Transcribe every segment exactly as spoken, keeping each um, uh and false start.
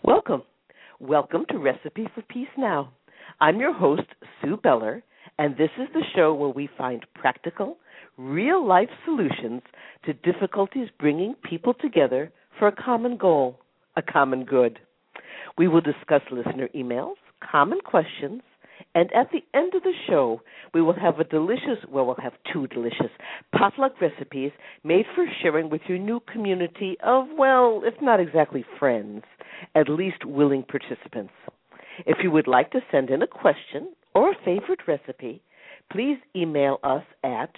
Welcome. Welcome to Recipe for Peace Now. I'm your host, Sue Beller, and this is the show where we find practical, real-life solutions to difficulties bringing people together for a common goal, a common good. We will discuss listener emails, common questions, and at the end of the show, we will have a delicious, well, we'll have two delicious potluck recipes made for sharing with your new community of, well, if not exactly friends, at least willing participants. If you would like to send in a question or a favorite recipe, please email us at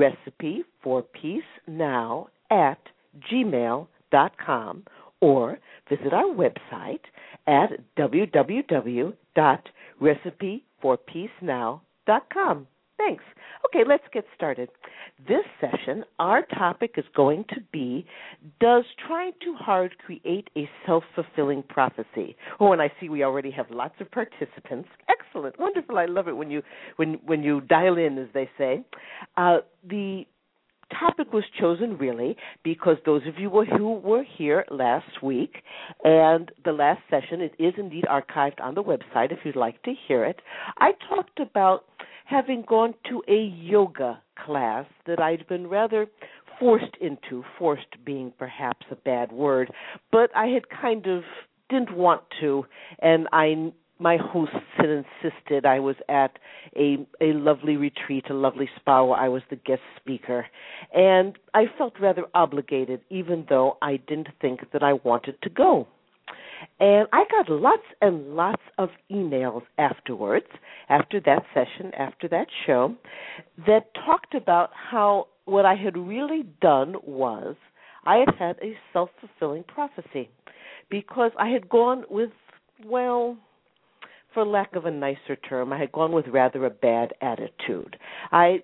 recipeforpeacenow at gmail dot com or visit our website at w w w dot recipe for peace now dot com. Thanks. Okay, let's get started. This session, our topic is going to be, does trying too hard create a self-fulfilling prophecy? Oh, and I see we already have lots of participants. Excellent. Wonderful. I love it when you when when you dial in, as they say. Uh, the topic was chosen really because those of you who were here last week and the last session, it is indeed archived on the website if you'd like to hear it. I talked about having gone to a yoga class that I'd been rather forced into, forced being perhaps a bad word, but I had kind of didn't want to, and I my hosts had insisted I was at a a lovely retreat, a lovely spa where I was the guest speaker. And I felt rather obligated, even though I didn't think that I wanted to go. And I got lots and lots of emails afterwards, after that session, after that show, that talked about how what I had really done was I had had a self-fulfilling prophecy because I had gone with, well, for lack of a nicer term, I had gone with rather a bad attitude. I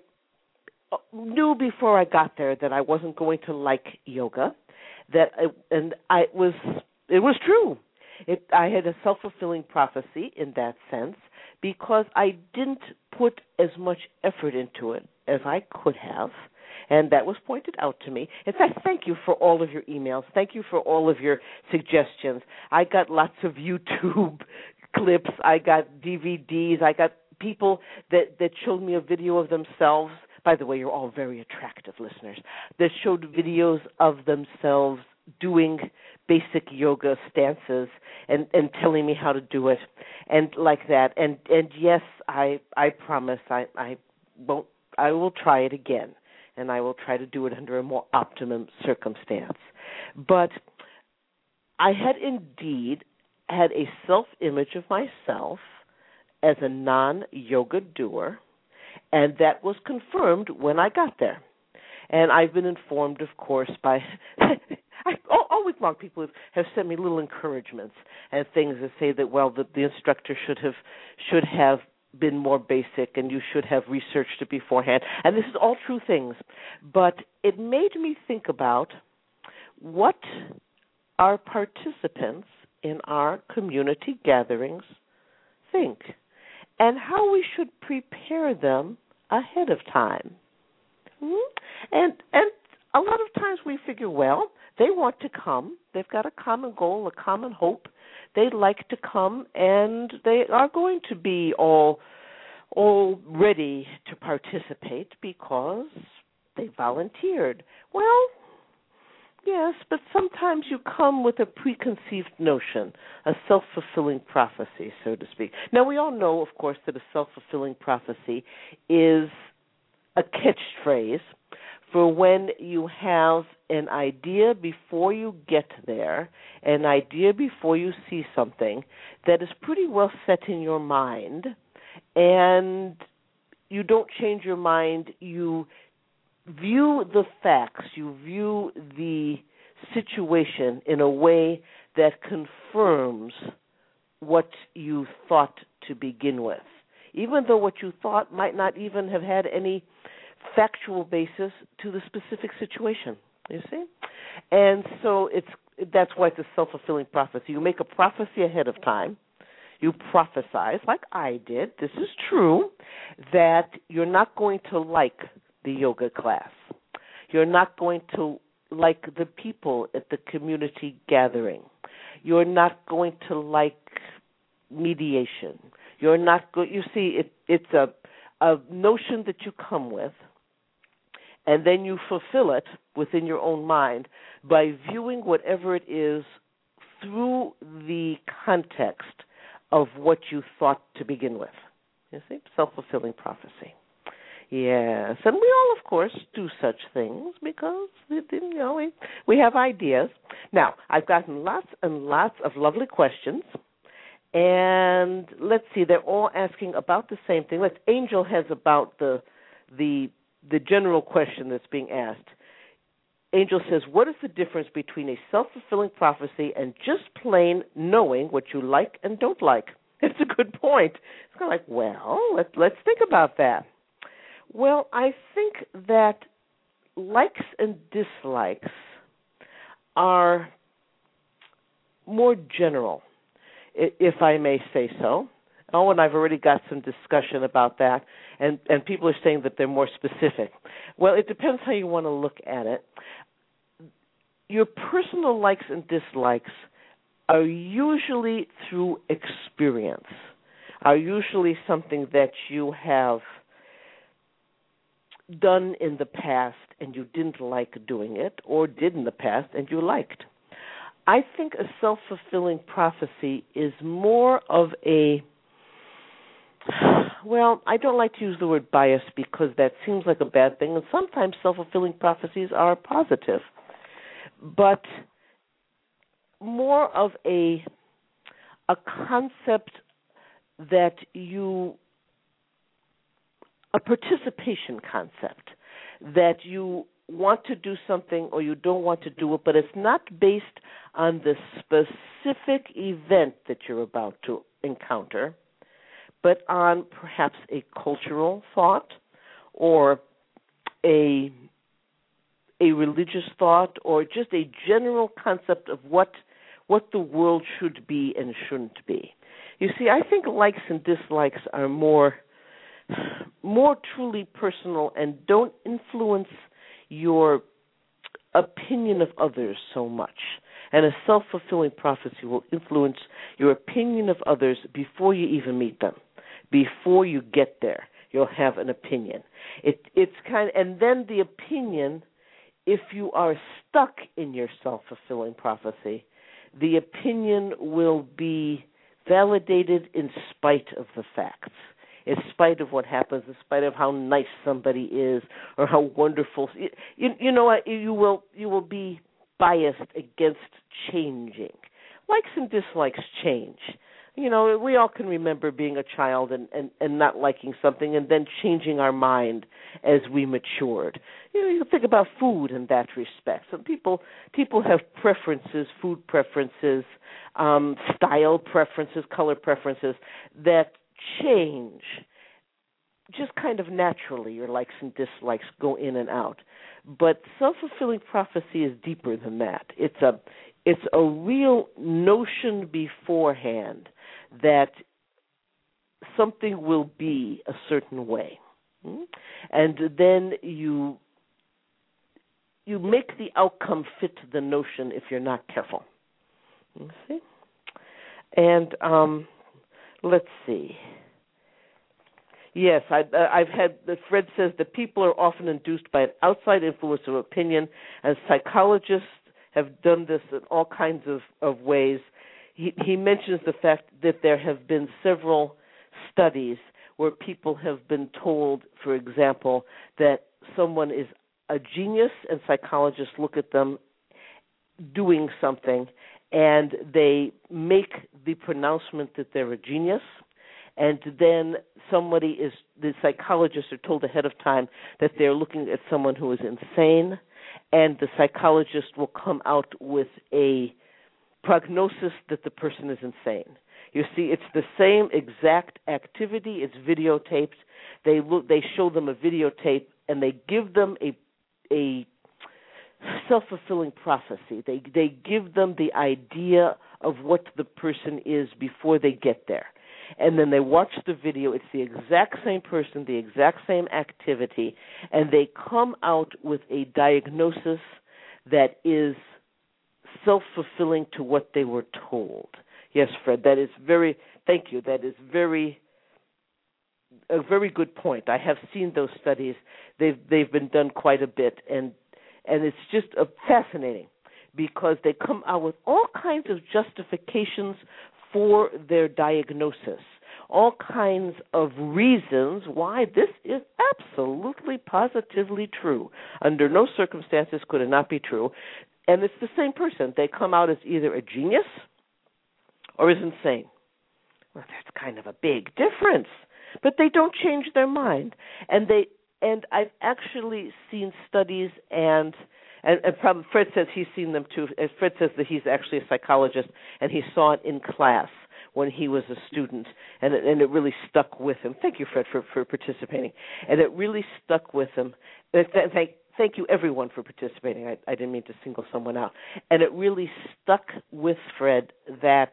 knew before I got there that I wasn't going to like yoga, that I, and I was it was true. It, I had a self-fulfilling prophecy in that sense because I didn't put as much effort into it as I could have, and that was pointed out to me. In fact, thank you for all of your emails. Thank you for all of your suggestions. I got lots of YouTube clips. I got D V Ds. I got people that, that showed me a video of themselves. By the way, you're all very attractive listeners, that showed videos of themselves doing basic yoga stances and, and telling me how to do it and like that. And and yes, I I promise I, I won't I will try it again, and I will try to do it under a more optimum circumstance. But I had indeed had a self-image of myself as a non-yoga doer, and that was confirmed when I got there. And I've been informed, of course, by I, all, all week long people have, have sent me little encouragements and things that say that, well, the, the instructor should have should have been more basic and you should have researched it beforehand. And this is all true things. But it made me think about what our participants in our community gatherings think and how we should prepare them ahead of time. Mm-hmm. And and a lot of times we figure, well, they want to come. They've got a common goal, a common hope. They'd like to come, and they are going to be all all ready to participate because they volunteered. Well, yes, but sometimes you come with a preconceived notion, a self-fulfilling prophecy, so to speak. Now, we all know, of course, that a self-fulfilling prophecy is a catchphrase for when you have an idea before you get there, an idea before you see something that is pretty well set in your mind, and you don't change your mind, you view the facts, you view the situation in a way that confirms what you thought to begin with, even though what you thought might not even have had any factual basis to the specific situation, you see? And so it's that's why it's a self-fulfilling prophecy. You make a prophecy ahead of time. You prophesize, like I did, this is true, that you're not going to like the yoga class. You're not going to like the people at the community gathering. you're not going to like mediation. You're not going. You see, it, it's a a notion that you come with, and then you fulfill it within your own mind by viewing whatever it is through the context of what you thought to begin with. You see, self-fulfilling prophecy. Yes, and we all, of course, do such things because, you know, we, we have ideas. Now, I've gotten lots and lots of lovely questions, and let's see, they're all asking about the same thing. Let's, Angel has about the the the general question that's being asked. Angel says, what is the difference between a self-fulfilling prophecy and just plain knowing what you like and don't like? It's a good point. It's kind of like, well, let's, let's think about that. Well, I think that likes and dislikes are more general, if I may say so. Oh, and I've already got some discussion about that, and, and people are saying that they're more specific. Well, it depends how you want to look at it. Your personal likes and dislikes are usually through experience, are usually something that you have done in the past and you didn't like doing it, or did in the past and you liked. I think a self-fulfilling prophecy is more of a, well, I don't like to use the word bias because that seems like a bad thing, and sometimes self-fulfilling prophecies are positive, but more of a a concept that you, a participation concept, that you want to do something or you don't want to do it, but it's not based on the specific event that you're about to encounter, but on perhaps a cultural thought or a a religious thought or just a general concept of what what the world should be and shouldn't be. You see, I think likes and dislikes are more more truly personal and don't influence your opinion of others so much. And a self-fulfilling prophecy will influence your opinion of others before you even meet them. Before you get there, you'll have an opinion. It, it's kind of, and then the opinion, if you are stuck in your self-fulfilling prophecy, the opinion will be validated in spite of the facts, in spite of what happens, in spite of how nice somebody is or how wonderful. You, you know what? You will you will be biased against changing. Likes and dislikes change. You know, we all can remember being a child and, and, and not liking something and then changing our mind as we matured. You know, you think about food in that respect. Some people people have preferences, food preferences, um, style preferences, color preferences that change just kind of naturally. Your likes and dislikes go in and out. But self-fulfilling prophecy is deeper than that. It's a it's a real notion beforehand that something will be a certain way. And then you you make the outcome fit the notion if you're not careful. You see? And um, let's see. Yes, I, I've had, Fred says that people are often induced by an outside influence of opinion, and psychologists have done this in all kinds of, of ways. He, he mentions the fact that there have been several studies where people have been told, for example, that someone is a genius, and psychologists look at them doing something, and they make the pronouncement that they're a genius, and then somebody is, the psychologists are told ahead of time that they're looking at someone who is insane, and the psychologist will come out with a prognosis that the person is insane. You see, it's the same exact activity. It's videotaped. They look, they show them a videotape, and they give them a a self-fulfilling prophecy. They they give them the idea of what the person is before they get there. And then they watch the video. It's the exact same person, the exact same activity, and they come out with a diagnosis that is self-fulfilling to what they were told. Yes, Fred, that is very, thank you, that is very, a very good point. I have seen those studies. They've they've been done quite a bit, and and it's just uh, fascinating because they come out with all kinds of justifications for their diagnosis, all kinds of reasons why this is absolutely, positively true. Under no circumstances could it not be true. And it's the same person. They come out as either a genius or as insane. Well, that's kind of a big difference. But they don't change their mind. And they and I've actually seen studies and and, and probably Fred says he's seen them too. And Fred says that he's actually a psychologist and he saw it in class when he was a student, and it, and it really stuck with him. Thank you, Fred, for, for participating. And it really stuck with him. Thank, thank you, everyone, for participating. I, I didn't mean to single someone out. And it really stuck with Fred that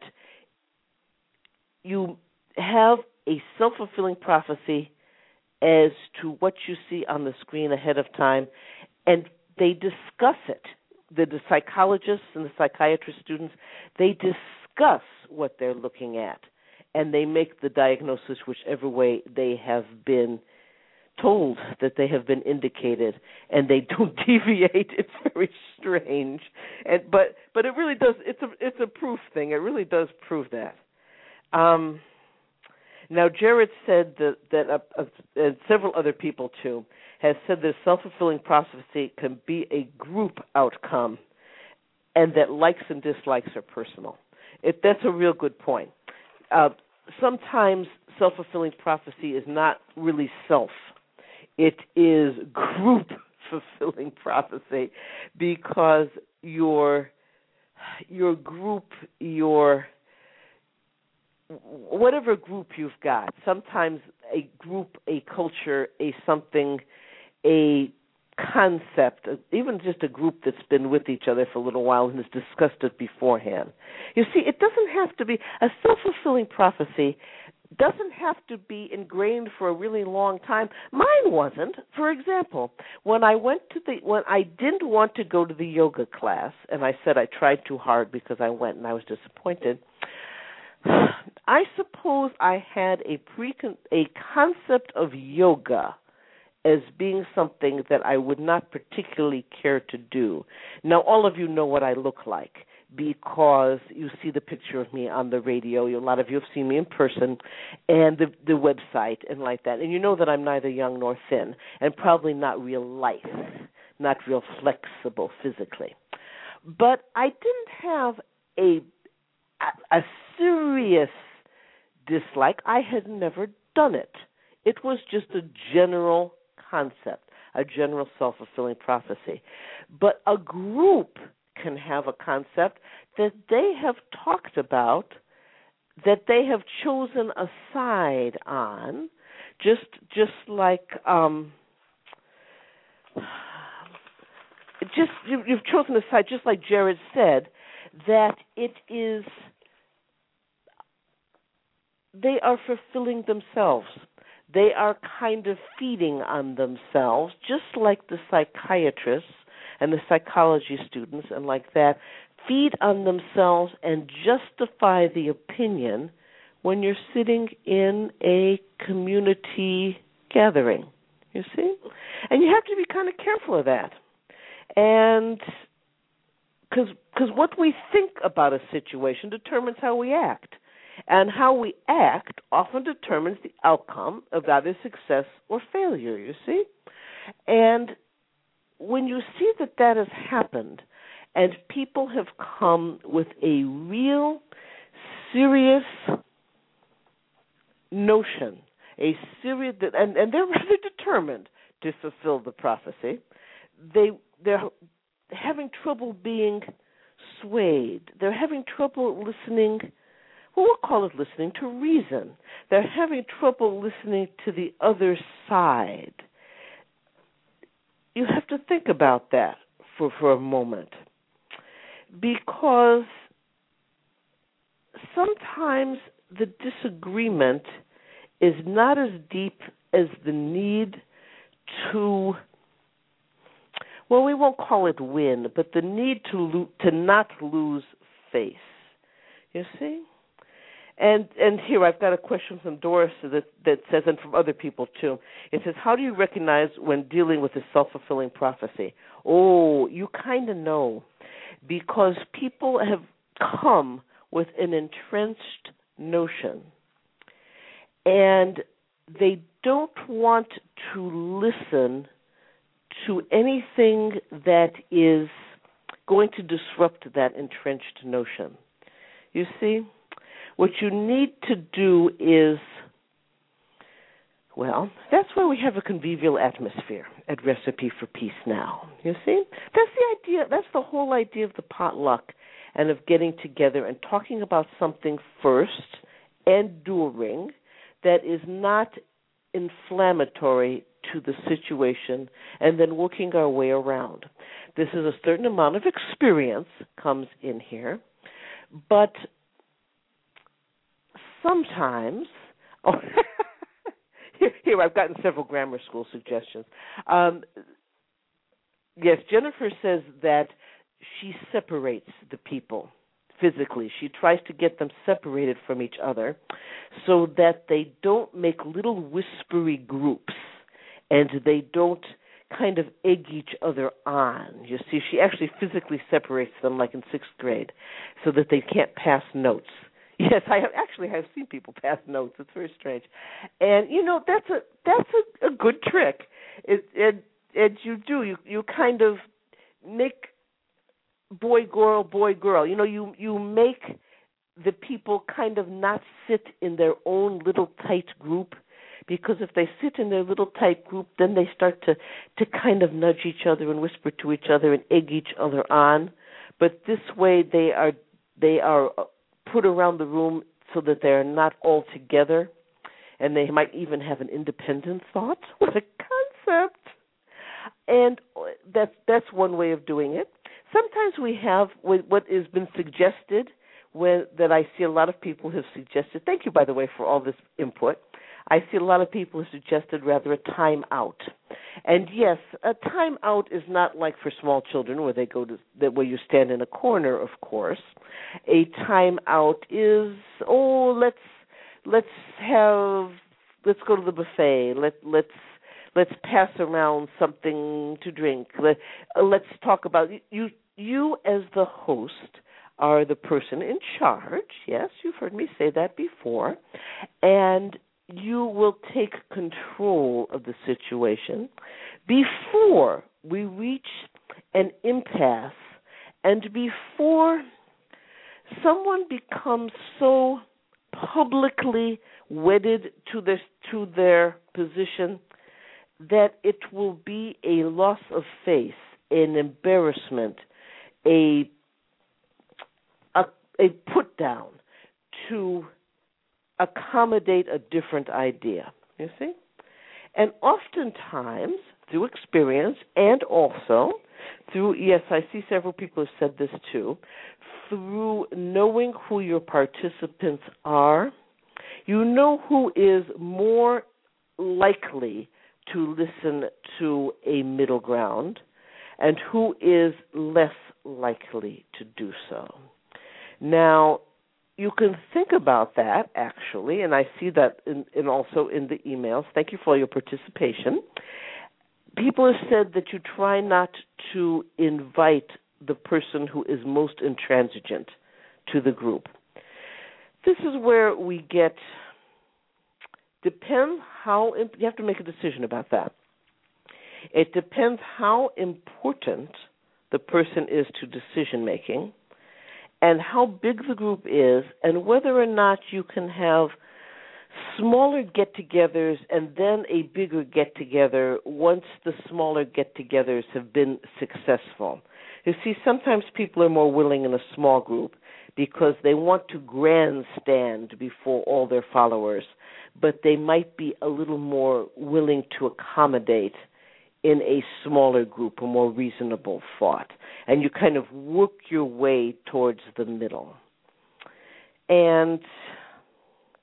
you have a self-fulfilling prophecy as to what you see on the screen ahead of time, and they discuss it. The, the psychologists and the psychiatrist students, they discuss what they're looking at, and they make the diagnosis whichever way they have been told that they have been indicated, and they don't deviate. It's very strange, and but but it really does. It's a it's a proof thing. It really does prove that. Um, now, Jared said that that uh, uh, and several other people too has said that self-fulfilling prophecy can be a group outcome, and that likes and dislikes are personal. It, that's a real good point. Uh, sometimes self-fulfilling prophecy is not really self. It is group-fulfilling prophecy because your your group, your whatever group you've got, sometimes a group, a culture, a something, a concept, even just a group that's been with each other for a little while and has discussed it beforehand. You see, it doesn't have to be, a self-fulfilling prophecy doesn't have to be ingrained for a really long time. Mine wasn't. For example, when I went to the, when I didn't want to go to the yoga class, and I said I tried too hard because I went and I was disappointed, I suppose I had a pre a concept of yoga as being something that I would not particularly care to do. Now, all of you know what I look like because you see the picture of me on the radio. A lot of you have seen me in person and the, the website and like that. And you know that I'm neither young nor thin and probably not real lithe, not real flexible physically. But I didn't have a, a, a serious dislike. I had never done it. It was just a general concept, a general self-fulfilling prophecy. But a group can have a concept that they have talked about, that they have chosen a side on, just just like um, just you, you've chosen a side, just like Jared said, that it is they are fulfilling themselves. They are kind of feeding on themselves, just like the psychiatrists and the psychology students and like that, feed on themselves and justify the opinion when you're sitting in a community gathering, you see? And you have to be kind of careful of that. And because what we think about a situation determines how we act. And how we act often determines the outcome of either success or failure, you see? And when you see that that has happened and people have come with a real serious notion, a serious, and, and they're rather determined to fulfill the prophecy, they, they're having trouble being swayed. They're having trouble listening. Well, we'll call it listening to reason. They're having trouble listening to the other side. You have to think about that for, for a moment. Because sometimes the disagreement is not as deep as the need to, well, we won't call it win, but the need to lo- to not lose face. You see? And and here I've got a question from Doris that, that says, and from other people too. It says, how do you recognize when dealing with a self-fulfilling prophecy? Oh, you kind of know, because people have come with an entrenched notion, and they don't want to listen to anything that is going to disrupt that entrenched notion. You see? What you need to do is, well, that's why we have a convivial atmosphere at Recipe for Peace Now. You see? That's the idea, that's the whole idea of the potluck and of getting together and talking about something first and during that is not inflammatory to the situation, and then working our way around. This is a certain amount of experience comes in here, but sometimes, oh, here, here I've gotten several grammar school suggestions. Um, yes, Jennifer says that she separates the people physically. She tries to get them separated from each other so that they don't make little whispery groups and they don't kind of egg each other on. You see, she actually physically separates them like in sixth grade so that they can't pass notes. Yes, I have, actually have seen people pass notes. It's very strange. And, you know, that's a that's a, a good trick. It, it, and you do. You, you kind of make boy, girl, boy, girl. You know, you, you make the people kind of not sit in their own little tight group, because if they sit in their little tight group, then they start to, to kind of nudge each other and whisper to each other and egg each other on. But this way they are they are put around the room so that they are not all together, and they might even have an independent thought. What a concept! And that's that's one way of doing it. Sometimes we have what has been suggested, when, that I see a lot of people have suggested. Thank you, by the way, for all this input. I see a lot of people have suggested rather a time out. And yes, a time out is not like for small children where they go to where you stand in a corner, of course. A time out is, oh, let's let's have let's go to the buffet. Let let's let's pass around something to drink. Let uh, let's talk about you you as the host are the person in charge. Yes, you've heard me say that before. And you will take control of the situation before we reach an impasse and before someone becomes so publicly wedded to their, to their position that it will be a loss of face, an embarrassment, a a, a put down to accommodate a different idea, you see? And oftentimes, through experience and also through, yes, I see several people have said this too, through knowing who your participants are, you know who is more likely to listen to a middle ground and who is less likely to do so. Now, you can think about that, actually, and I see that in, in also in the emails. Thank you for your participation. People have said that you try not to invite the person who is most intransigent to the group. This is where we get, depends how, you have to make a decision about that. It depends how important the person is to decision-making, and how big the group is, and whether or not you can have smaller get-togethers and then a bigger get-together once the smaller get-togethers have been successful. You see, sometimes people are more willing in a small group because they want to grandstand before all their followers, but they might be a little more willing to accommodate in a smaller group, a more reasonable thought. And you kind of work your way towards the middle. And,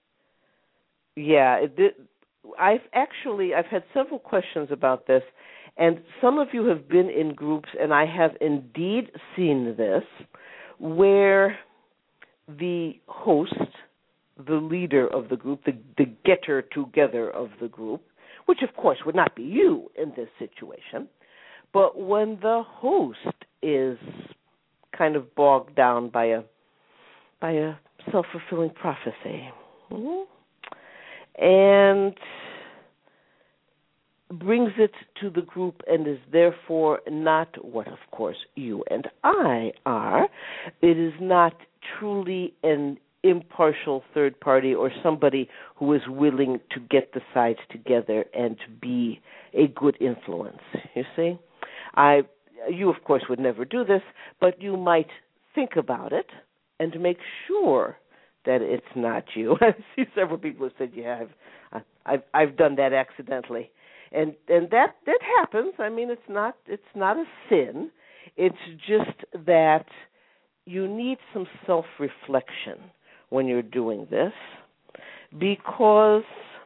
yeah, it, I've actually, I've had several questions about this, And some of you have been in groups, and I have indeed seen this, where the host, the leader of the group, the, the getter together of the group, which of course would not be you in this situation, but when the host is kind of bogged down by a by a self-fulfilling prophecy, mm-hmm. and brings it to the group and is therefore not what, of course, you and I are. It is not truly an impartial third party or somebody who is willing to get the sides together and to be a good influence. You see? I, you, of course, would never do this, but you might think about it and make sure that it's not you. I see several people who said, yeah, I've, I've, I've done that accidentally. And and that, that happens. I mean, it's not it's not a sin. It's just that you need some self-reflection when you're doing this, because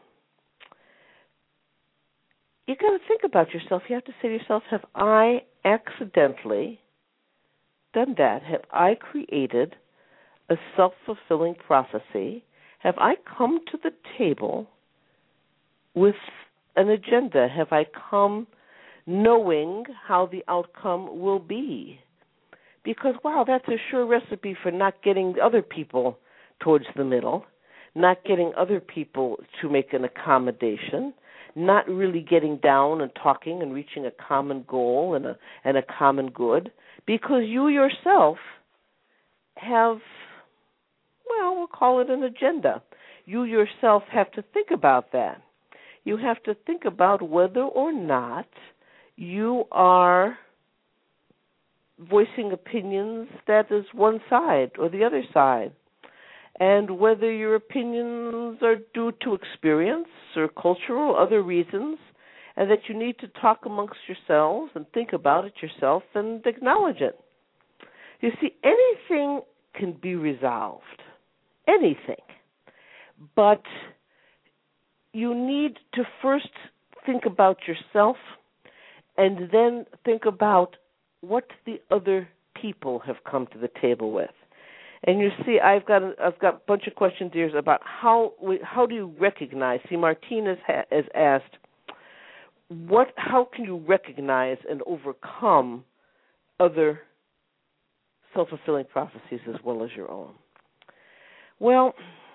you got to think about yourself. You have to say to yourself, have I accidentally done that? Have I created a self-fulfilling prophecy? Have I come to the table with an agenda? Have I come knowing how the outcome will be? Because, wow, that's a sure recipe for not getting other people towards the middle, not getting other people to make an accommodation, not really getting down and talking and reaching a common goal and a, and a common good, because you yourself have, well, we'll call it an agenda. You yourself have to think about that. You have to think about whether or not you are voicing opinions that is one side or the other side, and whether your opinions are due to experience or cultural or other reasons, and that you need to talk amongst yourselves and think about it yourself and acknowledge it. You see, anything can be resolved, anything, but you need to first think about yourself and then think about what the other people have come to the table with. And you see, I've got a, I've got a bunch of questions here about how we, how do you recognize? See, Martinez ha, has asked, what? How can you recognize and overcome other self-fulfilling prophecies as well as your own? Well,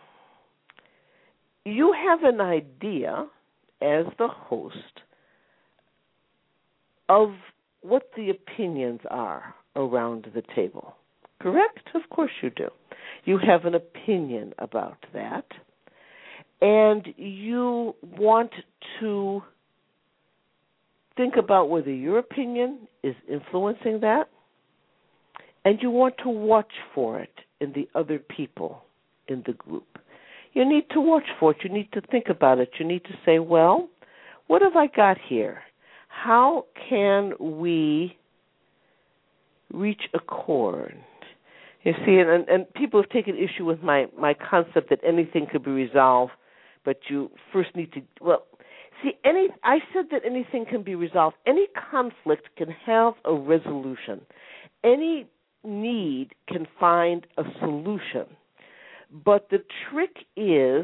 you have an idea as the host of what the opinions are around the table, correct? Of course you do. You have an opinion about that, and you want to think about whether your opinion is influencing that, and you want to watch for it in the other people in the group. You need to watch for it. You need to think about it. You need to say, well, what have I got here? How can we reach accord? You see, and, and people have taken issue with my, my concept that anything could be resolved, but you first need to, well, see, any. I said that anything can be resolved. Any conflict can have a resolution. Any need can find a solution. But the trick is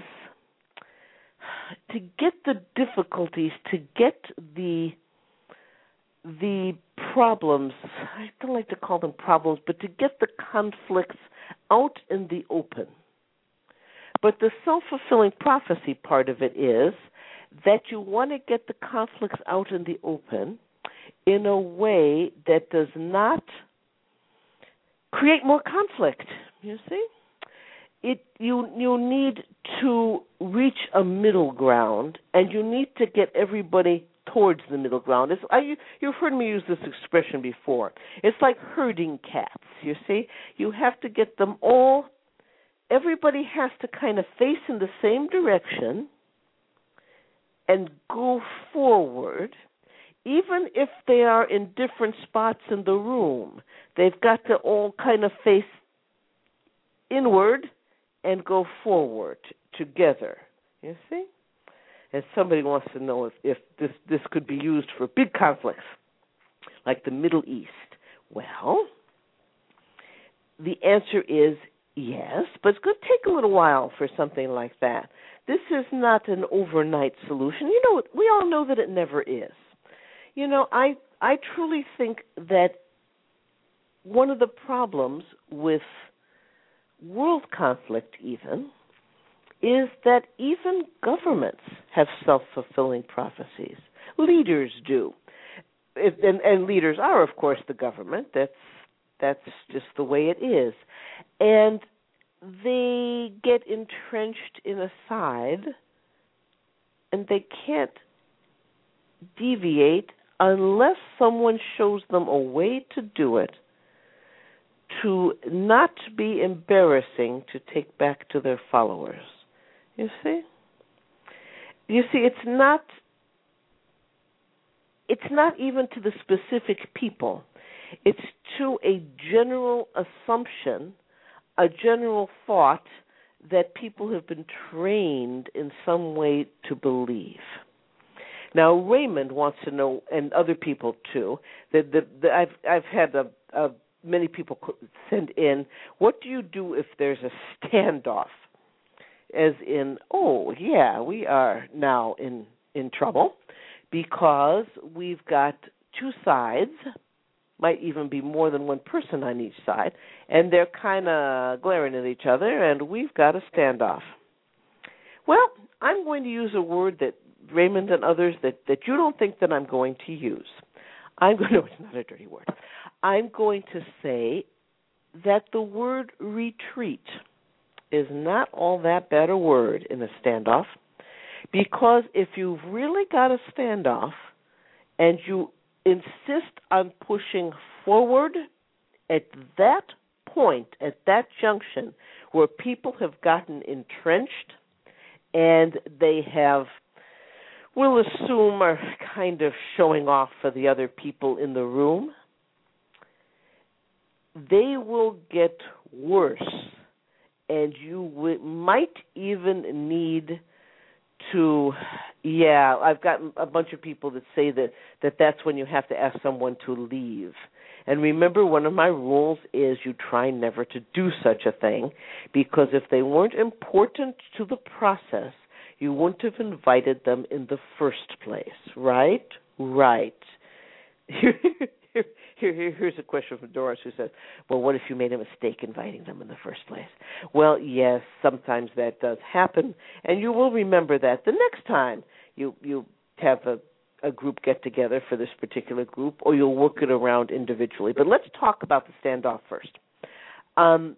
to get the difficulties, to get the the problems, I don't like to call them problems, but to get the conflicts out in the open. But the self-fulfilling prophecy part of it is that you want to get the conflicts out in the open in a way that does not create more conflict, you see? It you you need to reach a middle ground, and you need to get everybody towards the middle ground. It's, I, you've heard me use this expression before. It's like herding cats, you see? You have to get them all, everybody has to kind of face in the same direction and go forward, even if they are in different spots in the room. They've got to all kind of face inward and go forward together, you see? And somebody wants to know if, if this, this could be used for big conflicts, like the Middle East. Well, the answer is yes, but it's going to take a little while for something like that. This is not an overnight solution. You know, we all know that it never is. You know, I I truly think that one of the problems with world conflict even is that even governments have self-fulfilling prophecies. Leaders do. If, and, and leaders are, of course, the government. That's that's just the way it is. And they get entrenched in a side, and they can't deviate unless someone shows them a way to do it, to not be embarrassing to take back to their followers. You see? You see, it's not it's not even to the specific people. It's to a general assumption, a general thought that people have been trained in some way to believe. Now, Raymond wants to know, and other people too, that, that, that I've I've had a, a, many people send in, what do you do if there's a standoff? As in, oh, yeah, we are now in, in trouble because we've got two sides, might even be more than one person on each side, and they're kind of glaring at each other, and we've got a standoff. Well, I'm going to use a word that Raymond and others that, that you don't think that I'm going to use. I'm going to, it's not a dirty word. I'm going to say that the word retreat is not all that bad a word in a standoff, because if you've really got a standoff and you insist on pushing forward at that point, at that junction where people have gotten entrenched and they have, we'll assume, are kind of showing off for the other people in the room, they will get worse. And you w- might even need to, yeah, I've gotten a bunch of people that say that, that that's when you have to ask someone to leave. And remember, one of my rules is you try never to do such a thing, because if they weren't important to the process, you wouldn't have invited them in the first place, right? Right. Here, here, here's a question from Doris who says, well, what if you made a mistake inviting them in the first place? Well, yes, sometimes that does happen, and you will remember that the next time you, you have a, a group get-together for this particular group, or you'll work it around individually. But let's talk about the standoff first. Um,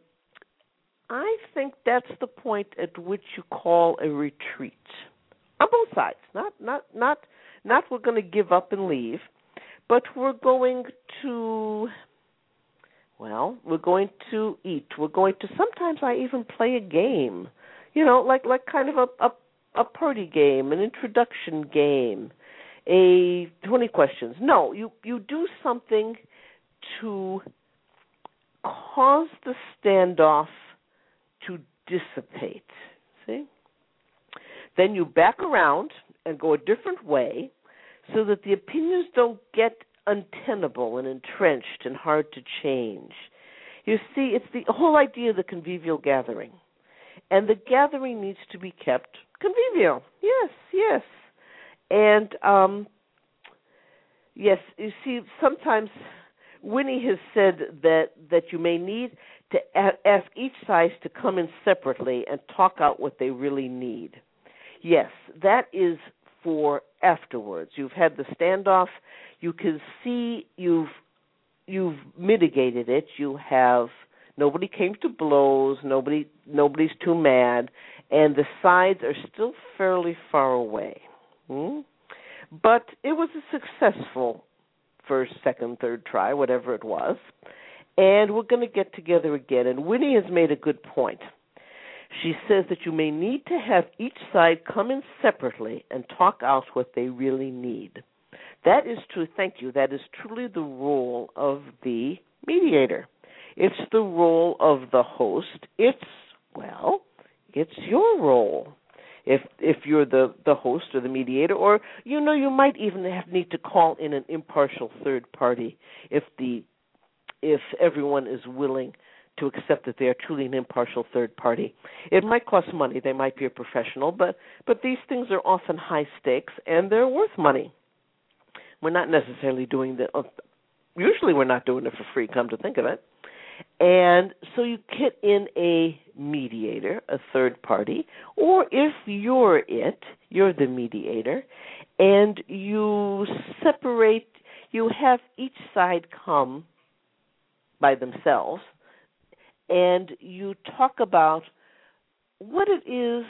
I think that's the point at which you call a retreat on both sides. Not, not, not, not we're going to give up and leave. But we're going to, well, we're going to eat. We're going to, sometimes I even play a game, you know, like like kind of a, a, a party game, an introduction game, a twenty questions. No, you, you do something to cause the standoff to dissipate, see? Then you back around and go a different way, so that the opinions don't get untenable and entrenched and hard to change. You see, it's the whole idea of the convivial gathering. And the gathering needs to be kept convivial. Yes, yes. And, um, yes, you see, sometimes Winnie has said that, that you may need to a- ask each side to come in separately and talk out what they really need. Yes, that is for afterwards. You've had the standoff. You can see you've you've mitigated it. You have nobody came to blows. Nobody nobody's too mad, and the sides are still fairly far away. Hmm? But it was a successful first, second, third try, whatever it was, and we're going to get together again. And Winnie has made a good point. She says that you may need to have each side come in separately and talk out what they really need. That is true. Thank you. That is truly the role of the mediator. It's the role of the host. It's, well, it's your role. if if you're the, the host or the mediator, or you know you might even have need to call in an impartial third party if the if everyone is willing to accept that they are truly an impartial third party. It might cost money. They might be a professional, but but these things are often high stakes and they're worth money. We're not necessarily doing the. Uh, usually, we're not doing it for free. Come to think of it. And so you get in a mediator, a third party, or if you're it, you're the mediator, and you separate, you have each side come by themselves, and you talk about what it is,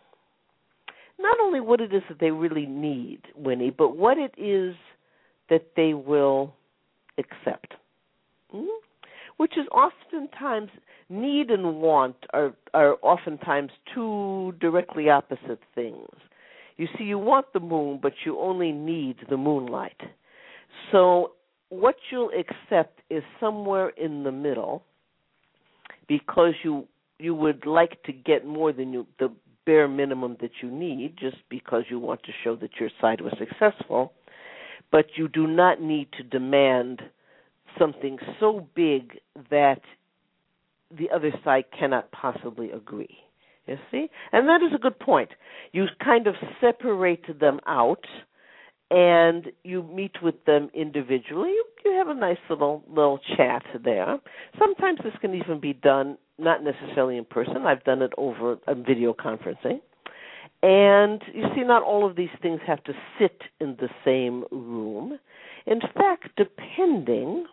not only what it is that they really need, Winnie, but what it is that they will accept. Mm-hmm. Which is oftentimes, need and want are, are oftentimes two directly opposite things. You see, you want the moon, but you only need the moonlight. So what you'll accept is somewhere in the middle, because you you would like to get more than you, the bare minimum that you need, just because you want to show that your side was successful, but you do not need to demand something so big that the other side cannot possibly agree. You see? And that is a good point. You kind of separate them out and you meet with them individually. You, you have a nice little little chat there. Sometimes this can even be done not necessarily in person. I've done it over a video conferencing. And you see, not all of these things have to sit in the same room. In fact, depending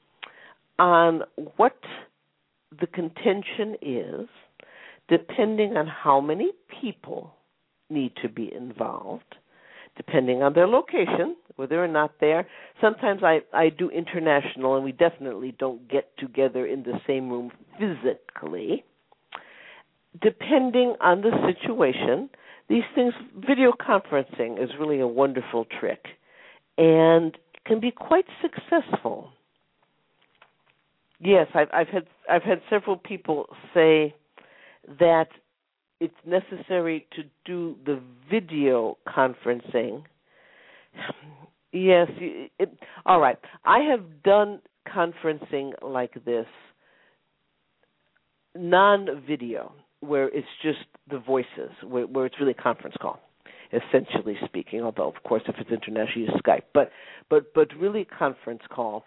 on what the contention is, depending on how many people need to be involved, depending on their location, whether or not they're. Sometimes I, I do international, and we definitely don't get together in the same room physically. Depending on the situation, these things, video conferencing is really a wonderful trick and can be quite successful. Yes, I've, I've had I've had several people say that it's necessary to do the video conferencing. Yes, it, all right. I have done conferencing like this, non-video, where it's just the voices, where, where it's really a conference call, essentially speaking. Although, of course, if it's international, you use Skype. But but but really, conference call.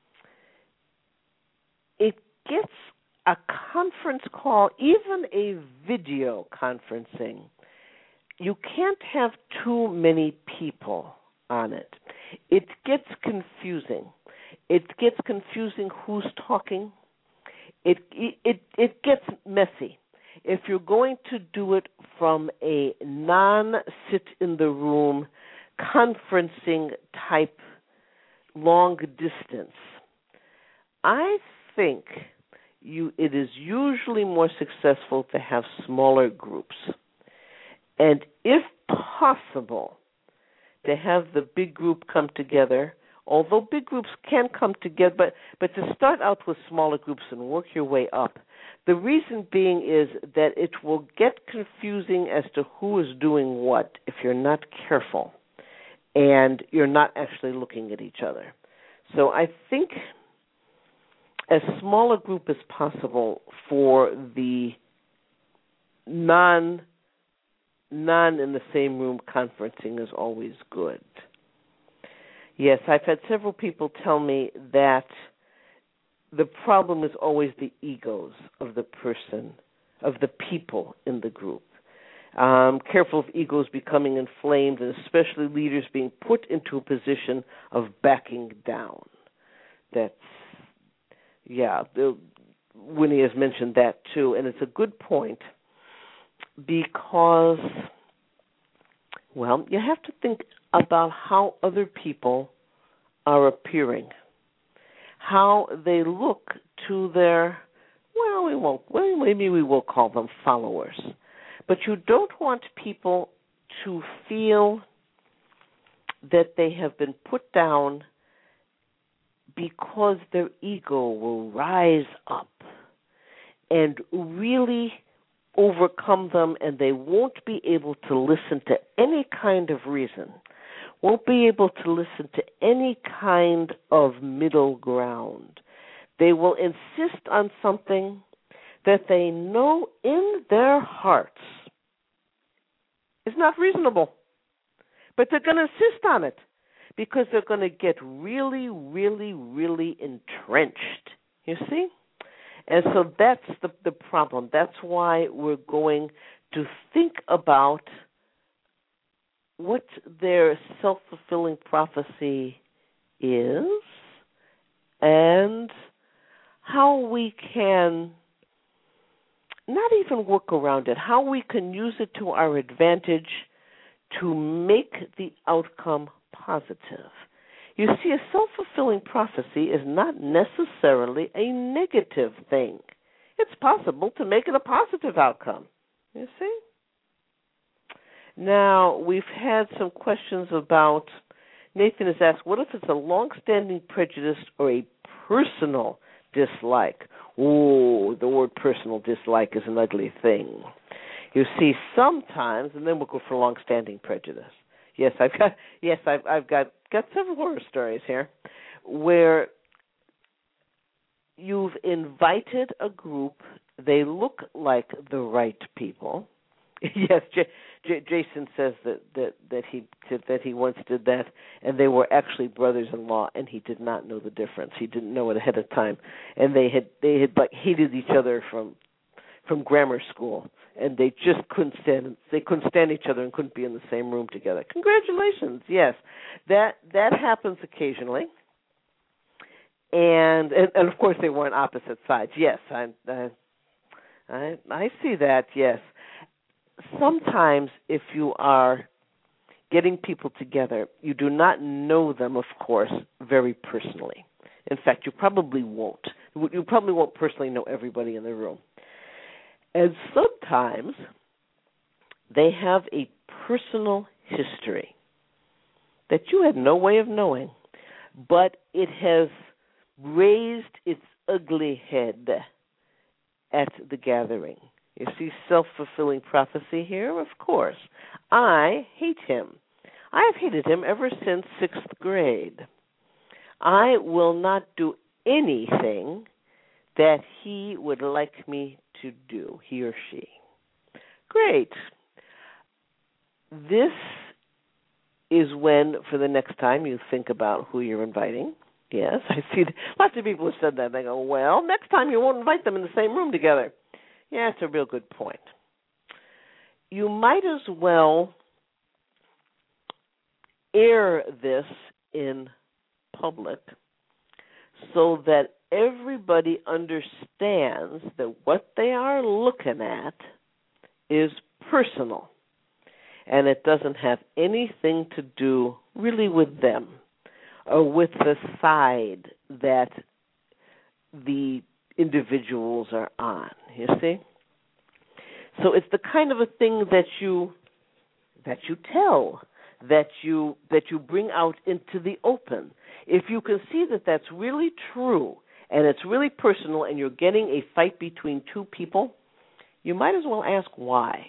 It gets a conference call, even a video conferencing. You can't have too many people on it. It gets confusing. It gets confusing who's talking. It it it gets messy. If you're going to do it from a non-sit-in-the-room conferencing type long distance, I think you it is usually more successful to have smaller groups. And if possible, to have the big group come together, although big groups can come together, but, but to start out with smaller groups and work your way up. The reason being is that it will get confusing as to who is doing what if you're not careful and you're not actually looking at each other. So I think as small a group as possible for the non non in the same room conferencing is always good. Yes, I've had several people tell me that the problem is always the egos of the person, of the people in the group. Um, careful of egos becoming inflamed, and especially leaders being put into a position of backing down. That's, yeah, the, Winnie has mentioned that too, and it's a good point because, well, you have to think about how other people are appearing, how they look to their, well, we won't, well, maybe we will call them followers. But you don't want people to feel that they have been put down because their ego will rise up and really overcome them, and they won't be able to listen to any kind of reason, won't be able to listen to any kind of middle ground. They will insist on something that they know in their hearts is not reasonable, but they're going to insist on it because they're going to get really, really, really entrenched, you see? And so that's the, the problem. That's why we're going to think about what their self-fulfilling prophecy is and how we can not even work around it, how we can use it to our advantage to make the outcome positive. You see, a self-fulfilling prophecy is not necessarily a negative thing. It's possible to make it a positive outcome, you see? Now, we've had some questions about, Nathan has asked, what if it's a long-standing prejudice or a personal dislike? Oh, the word personal dislike is an ugly thing. You see, sometimes, and then we'll go for long-standing prejudice. Yes, I've got. Yes, I've, I've got got several horror stories here, where you've invited a group. They look like the right people. Yes, J- J- Jason says that, that, that he that he once did that, and they were actually brothers-in-law, and he did not know the difference. He didn't know it ahead of time, and they had they had like hated each other from from grammar school. And they just couldn't stand. They couldn't stand each other and couldn't be in the same room together. Congratulations, yes, that that happens occasionally, and and, and of course they weren't opposite sides. Yes, I, I I I see that. Yes, sometimes if you are getting people together, you do not know them, of course, very personally. In fact, you probably won't. You probably won't personally know everybody in the room. And sometimes they have a personal history that you had no way of knowing, but it has raised its ugly head at the gathering. You see self-fulfilling prophecy here? Of course. I hate him. I have hated him ever since sixth grade. I will not do anything that he would like me to do, he or she. Great. This is when, for the next time, you think about who you're inviting. Yes, I see lots of people have said that. They go, well, next time you won't invite them in the same room together. Yeah, it's a real good point. You might as well air this in public so that everybody understands that what they are looking at is personal, and it doesn't have anything to do really with them or with the side that the individuals are on, you see? So it's the kind of a thing that you that you tell, that you that you bring out into the open. If you can see that that's really true and it's really personal and you're getting a fight between two people, you might as well ask why.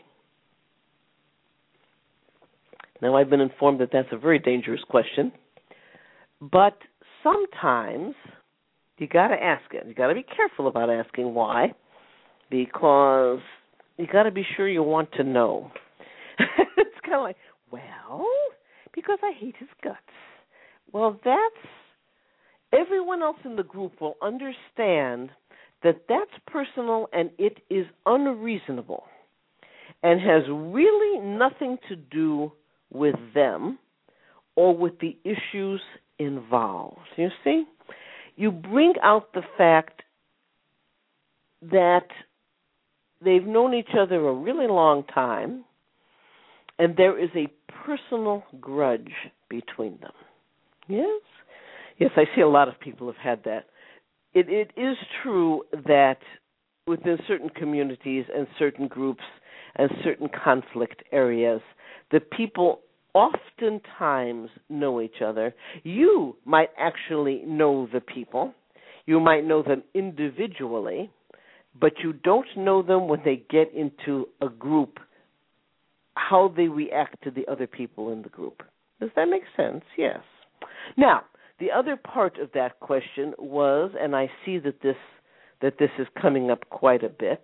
Now, I've been informed that that's a very dangerous question, but sometimes you got to ask it. You got to be careful about asking why, because you got to be sure you want to know. It's kind of like, well, because I hate his guts. Well, that's, everyone else in the group will understand that that's personal and it is unreasonable and has really nothing to do with them or with the issues involved. You see? You bring out the fact that they've known each other a really long time and there is a personal grudge between them. Yes? Yes, I see a lot of people have had that. It, it is true that within certain communities and certain groups and certain conflict areas, the people oftentimes know each other. You might actually know the people. You might know them individually, but you don't know them when they get into a group, how they react to the other people in the group. Does that make sense? Yes. Now, the other part of that question was, and I see that this that this is coming up quite a bit,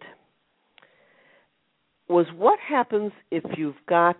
was what happens if you've got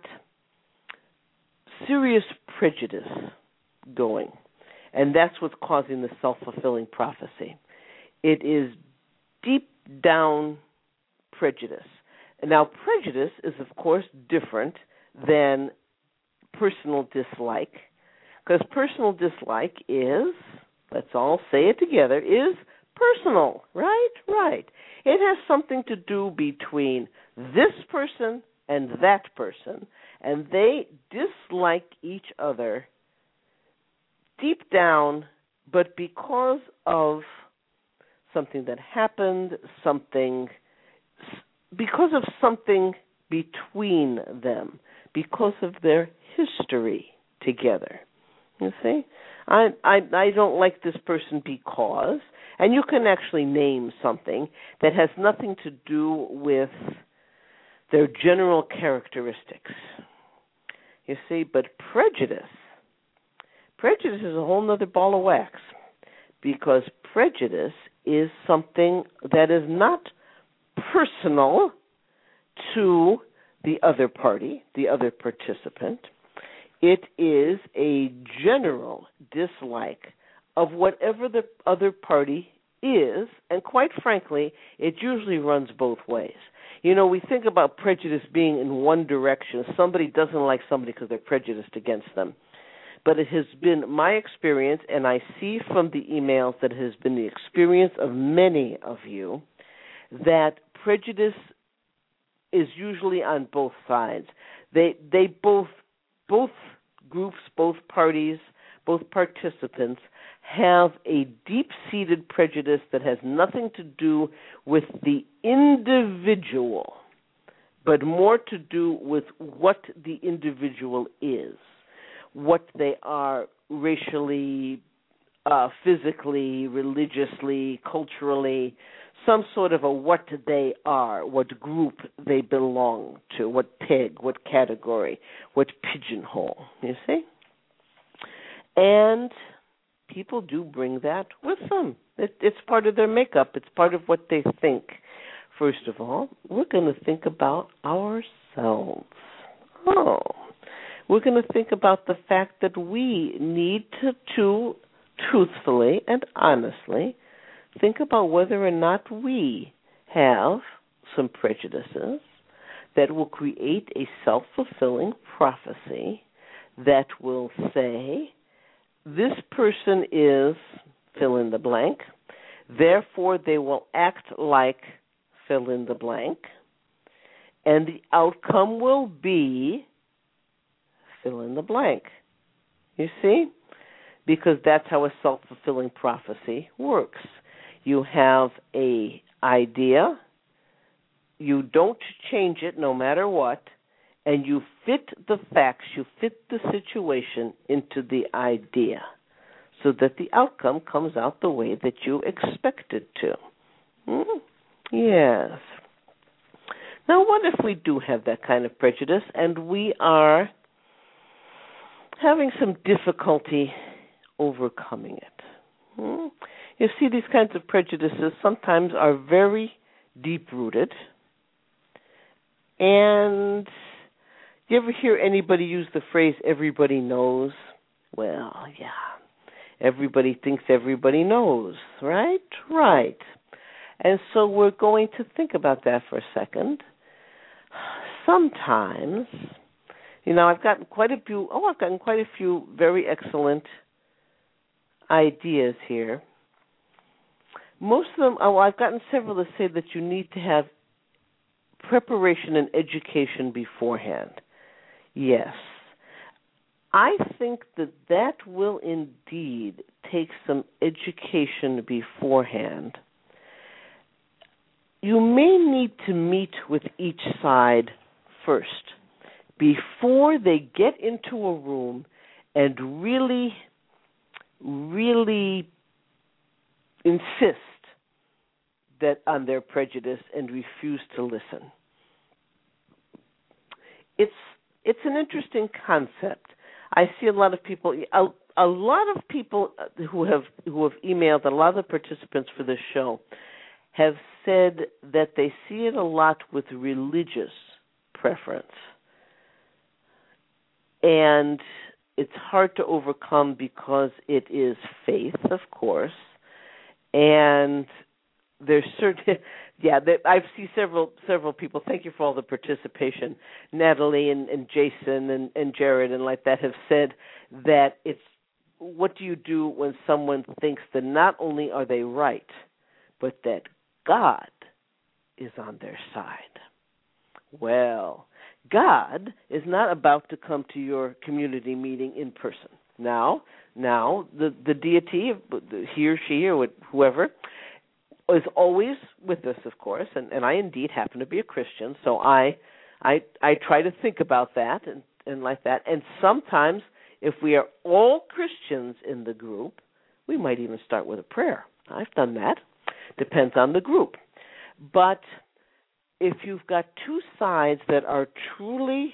serious prejudice going, and that's what's causing the self-fulfilling prophecy. It is deep down prejudice. And now, prejudice is, of course, different than personal dislike, because personal dislike is, let's all say it together, is personal, right? Right. It has something to do between this person and that person, and they dislike each other deep down, but because of something that happened, something, because of something between them, because of their history together. You see? I, I I don't like this person because, and you can actually name something that has nothing to do with their general characteristics. You see, but prejudice, prejudice is a whole other ball of wax, because prejudice is something that is not personal to the other party, the other participant. It is a general dislike of whatever the other party is, and quite frankly, it usually runs both ways. You know, we think about prejudice being in one direction. Somebody doesn't like somebody because they're prejudiced against them. But it has been my experience, and I see from the emails that it has been the experience of many of you, that prejudice is usually on both sides. They they both both groups, both parties, both participants have a deep-seated prejudice that has nothing to do with the individual, but more to do with what the individual is, what they are racially, uh, physically, religiously, culturally, some sort of a what they are, what group they belong to, what peg, what category, what pigeonhole, you see? And people do bring that with them. It, it's part of their makeup. It's part of what they think. First of all, we're going to think about ourselves. Oh, we're going to think about the fact that we need to, to truthfully and honestly think about whether or not we have some prejudices that will create a self-fulfilling prophecy that will say, this person is fill in the blank, therefore they will act like fill in the blank, and the outcome will be fill in the blank. You see? Because that's how a self-fulfilling prophecy works. You have a idea, you don't change it no matter what, and you fit the facts, you fit the situation into the idea so that the outcome comes out the way that you expect it to. Hmm? Yes. Now, what if we do have that kind of prejudice and we are having some difficulty overcoming it? Hmm? You see, these kinds of prejudices sometimes are very deep-rooted. And you ever hear anybody use the phrase, everybody knows? Well, yeah. Everybody thinks everybody knows, right? Right. And so we're going to think about that for a second. Sometimes, you know, I've gotten quite a few, oh, I've gotten quite a few very excellent ideas here. Most of them, oh, I've gotten several that say that you need to have preparation and education beforehand. Yes. I think that that will indeed take some education beforehand. You may need to meet with each side first before they get into a room and really, really insist that on their prejudice and refuse to listen. It's it's an interesting concept. I see a lot of people, a, a lot of people who have who have emailed, a lot of the participants for this show have said that they see it a lot with religious preference. And it's hard to overcome because it is faith, of course, and there's certain, yeah, there, I see several several people, thank you for all the participation, Natalie and, and Jason and, and Jared and like that have said that it's, what do you do when someone thinks that not only are they right, but that God is on their side? Well, God is not about to come to your community meeting in person. Now, now the, the deity, he or she or whoever, is always with us, of course, and, and I indeed happen to be a Christian, so I I, I try to think about that and, and like that. And sometimes, if we are all Christians in the group, we might even start with a prayer. I've done that. Depends on the group. But if you've got two sides that are truly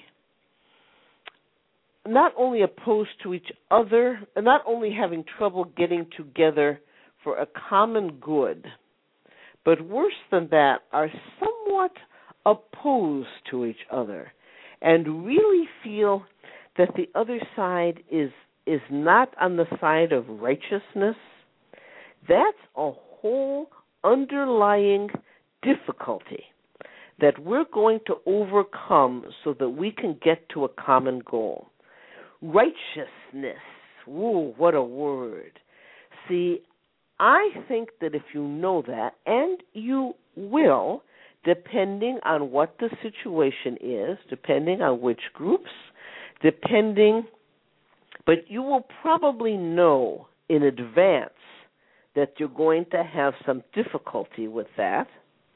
not only opposed to each other, and not only having trouble getting together for a common good, but worse than that, are somewhat opposed to each other and really feel that the other side is is not on the side of righteousness, that's a whole underlying difficulty that we're going to overcome so that we can get to a common goal. Righteousness, ooh, what a word. See, I think that if you know that, and you will, depending on what the situation is, depending on which groups, depending, but you will probably know in advance that you're going to have some difficulty with that.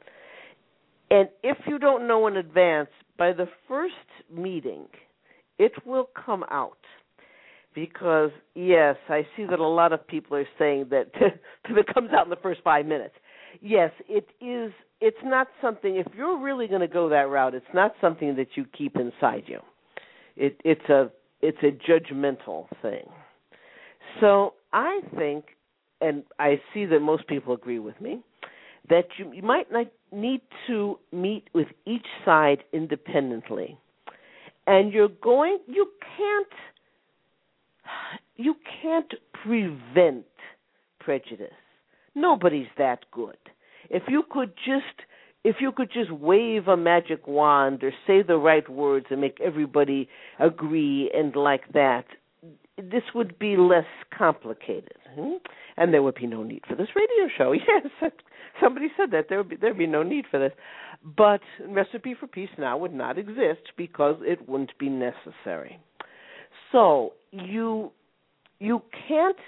And if you don't know in advance, by the first meeting, it will come out. Because, yes, I see that a lot of people are saying that it comes out in the first five minutes. Yes, it is. It's not something, if you're really going to go that route, it's not something that you keep inside you. It, it's a it's a judgmental thing. So I think, and I see that most people agree with me, that you, you might not need to meet with each side independently. And you're going, you can't, you can't prevent prejudice. Nobody's that good. If you could just, if you could just wave a magic wand or say the right words and make everybody agree and like that, this would be less complicated, hmm? And there would be no need for this radio show. Yes, somebody said that there would be there'd be no need for this, but Recipe for Peace Now would not exist because it wouldn't be necessary. So you you can't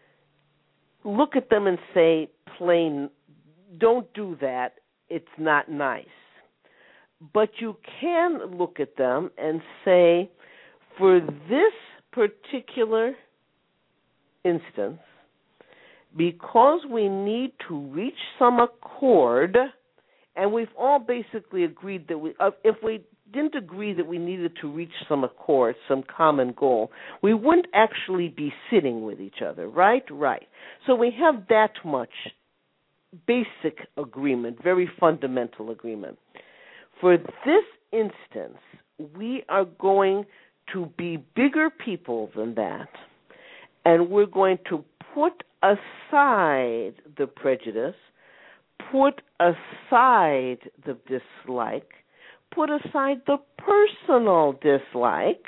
look at them and say plain, don't do that, it's not nice. But you can look at them and say, for this particular instance, because we need to reach some accord, and we've all basically agreed that we, uh, if we didn't agree that we needed to reach some accord, some common goal, we wouldn't actually be sitting with each other, right? Right. So we have that much basic agreement, very fundamental agreement. For this instance, we are going to be bigger people than that, and we're going to put aside the prejudice, put aside the dislike, put aside the personal dislike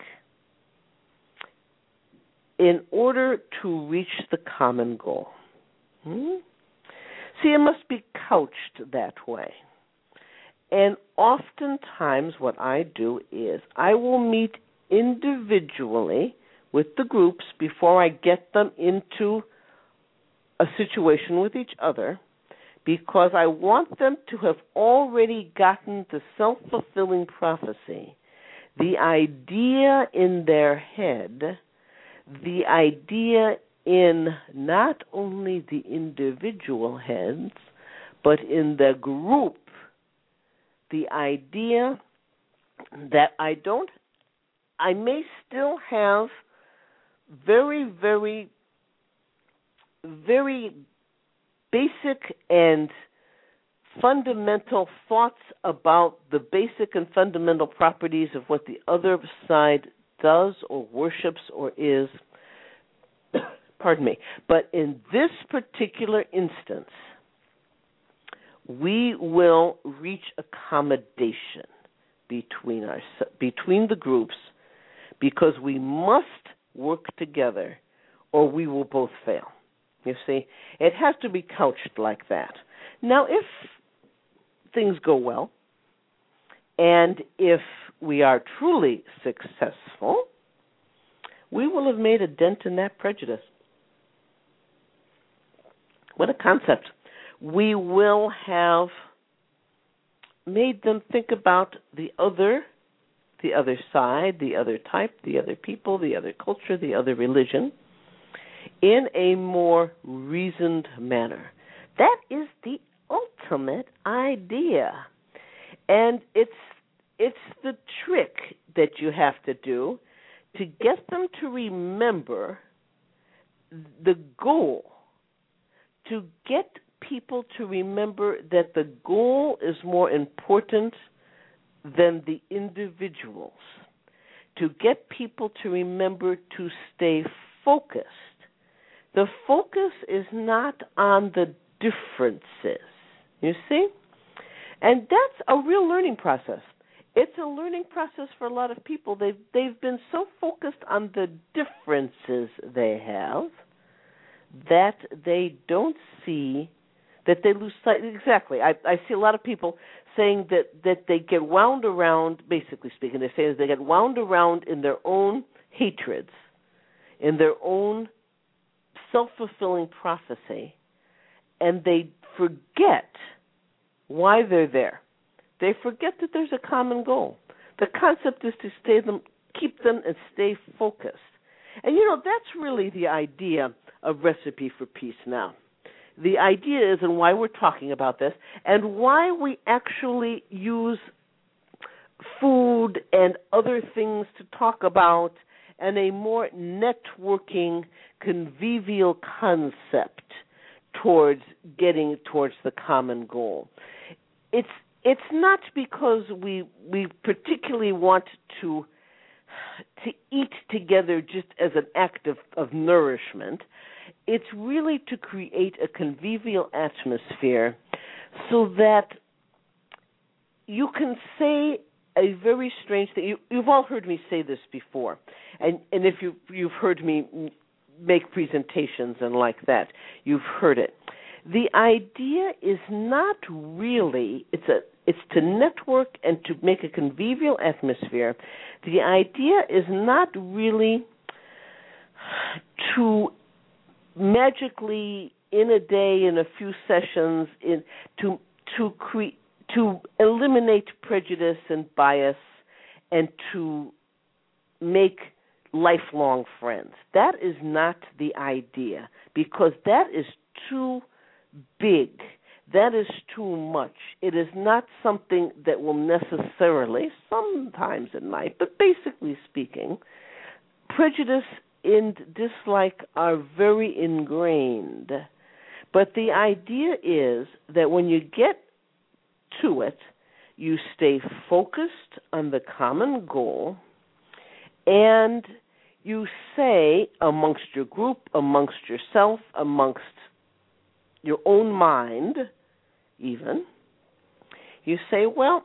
in order to reach the common goal. Hmm? See, it must be couched that way. And oftentimes what I do is I will meet individually with the groups before I get them into a situation with each other, because I want them to have already gotten the self-fulfilling prophecy, the idea in their head, the idea in not only the individual heads, But in the group, the idea that I don't, I may still have very, very, very basic and fundamental thoughts about the basic and fundamental properties of what the other side does or worships or is. Pardon me. But in this particular instance, we will reach accommodation between our between the groups, because we must work together or we will both fail. You see, it has to be couched like that. Now, if things go well, and if we are truly successful, we will have made a dent in that prejudice. What a concept. We will have made them think about the other, the other side, the other type, the other people, the other culture, the other religion, in a more reasoned manner. That is the ultimate idea. And it's it's the trick that you have to do to get them to remember the goal, to get people to remember that the goal is more important than the individuals, to get people to remember to stay focused. The focus is not on the differences, you see? And that's a real learning process. It's a learning process for a lot of people. They've, they've been so focused on the differences they have that they don't see, that they lose sight. Exactly. I, I see a lot of people saying that, that they get wound around, basically speaking, they say that they get wound around in their own hatreds, in their own self-fulfilling prophecy, and they forget why they're there. They forget that there's a common goal. The concept is to stay them, keep them and stay focused. And, you know, that's really the idea of Recipe for Peace Now. The idea is, and why we're talking about this, and why we actually use food and other things to talk about, and a more networking, convivial concept towards getting towards the common goal. It's it's not because we we particularly want to to eat together just as an act of, of nourishment. It's really to create a convivial atmosphere so that you can say a very strange thing. You, you've all heard me say this before, and, and if you, you've heard me make presentations and like that, you've heard it. The idea is not really, it's a it's to network and to make a convivial atmosphere. The idea is not really to magically, in a day, in a few sessions, in to to create to eliminate prejudice and bias and to make lifelong friends. That is not the idea, because that is too big. That is too much. It is not something that will necessarily, sometimes it might, but basically speaking, prejudice and dislike are very ingrained. But the idea is that when you get to it, you stay focused on the common goal, and you say amongst your group, amongst yourself, amongst your own mind even, you say, well,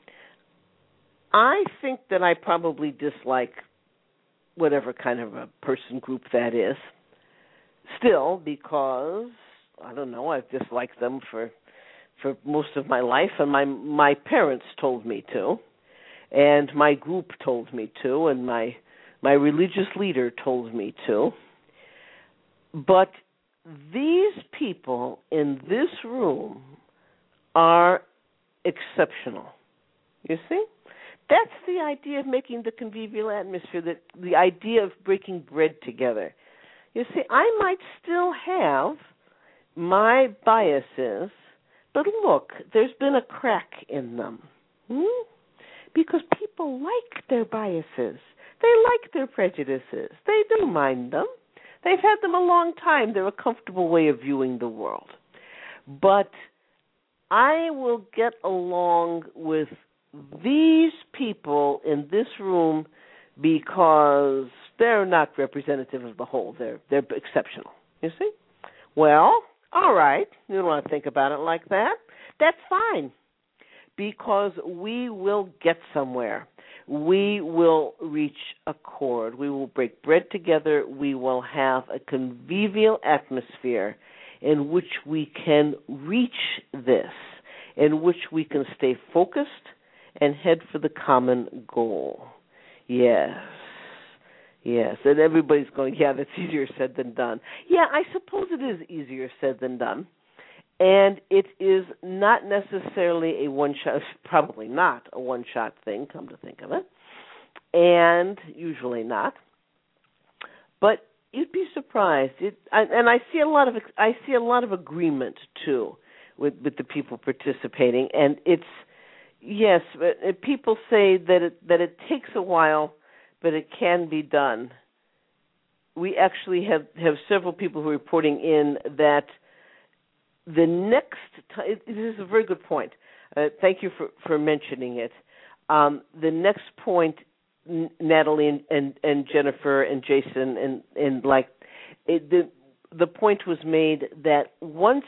I think that I probably dislike whatever kind of a person group that is, still, because, I don't know, I've disliked them for for most of my life, and my my parents told me to, and my group told me to, and my my religious leader told me to. But these people in this room are exceptional. You see? That's the idea of making the convivial atmosphere, the, the idea of breaking bread together. You see, I might still have my biases but look, there's been a crack in them. Hmm? Because people like their biases. They like their prejudices. They don't mind them. They've had them a long time. They're a comfortable way of viewing the world. But I will get along with these people in this room because they're not representative of the whole. They're they're exceptional. You see? Well, all right. You don't want to think about it like that. That's fine, because we will get somewhere. We will reach accord. We will break bread together. We will have a convivial atmosphere in which we can reach this, in which we can stay focused and head for the common goal. Yes. Yes. And everybody's going, yeah, that's easier said than done. Yeah, I suppose it is easier said than done. And it is not necessarily a one-shot, probably not a one-shot thing, come to think of it, and usually not. But you'd be surprised. It, and I see a lot of I see a lot of agreement too with with the people participating. And it's yes, but people say that it that it takes a while, but it can be done. We actually have, have several people who are reporting in that. The next time, this is a very good point. Uh, thank you for, for mentioning it. Um, the next point, N- Natalie and, and, and Jennifer and Jason and, and like it, the the point was made that once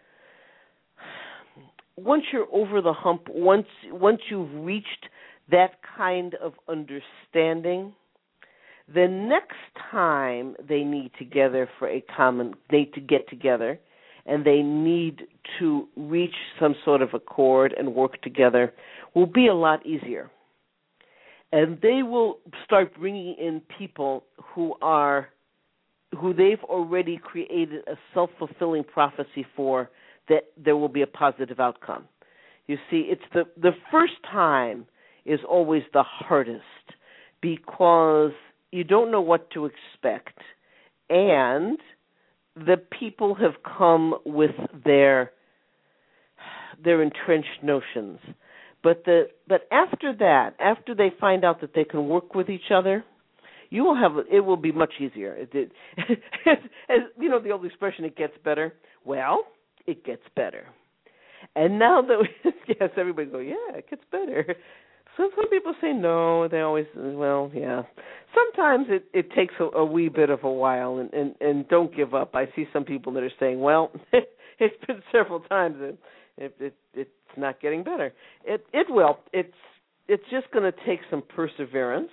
once you're over the hump, once once you've reached that kind of understanding, the next time they need together for a common, they to get together. And they need to reach some sort of accord and work together, will be a lot easier. And they will start bringing in people who are, who they've already created a self-fulfilling prophecy for, that there will be a positive outcome. You see, it's the, the first time is always the hardest because you don't know what to expect. And the people have come with their their entrenched notions, but the but after that, after they find out that they can work with each other, you will have it will be much easier. It, it, as, as you know, the old expression, "It gets better." Well, it gets better, and now that we, yes, everybody go, yeah, it gets better. So some people say no. They always, well, yeah. Sometimes it, it takes a, a wee bit of a while, and, and, and don't give up. I see some people that are saying, well, it's been several times, and it, it, it's not getting better. It it will. It's it's just going to take some perseverance,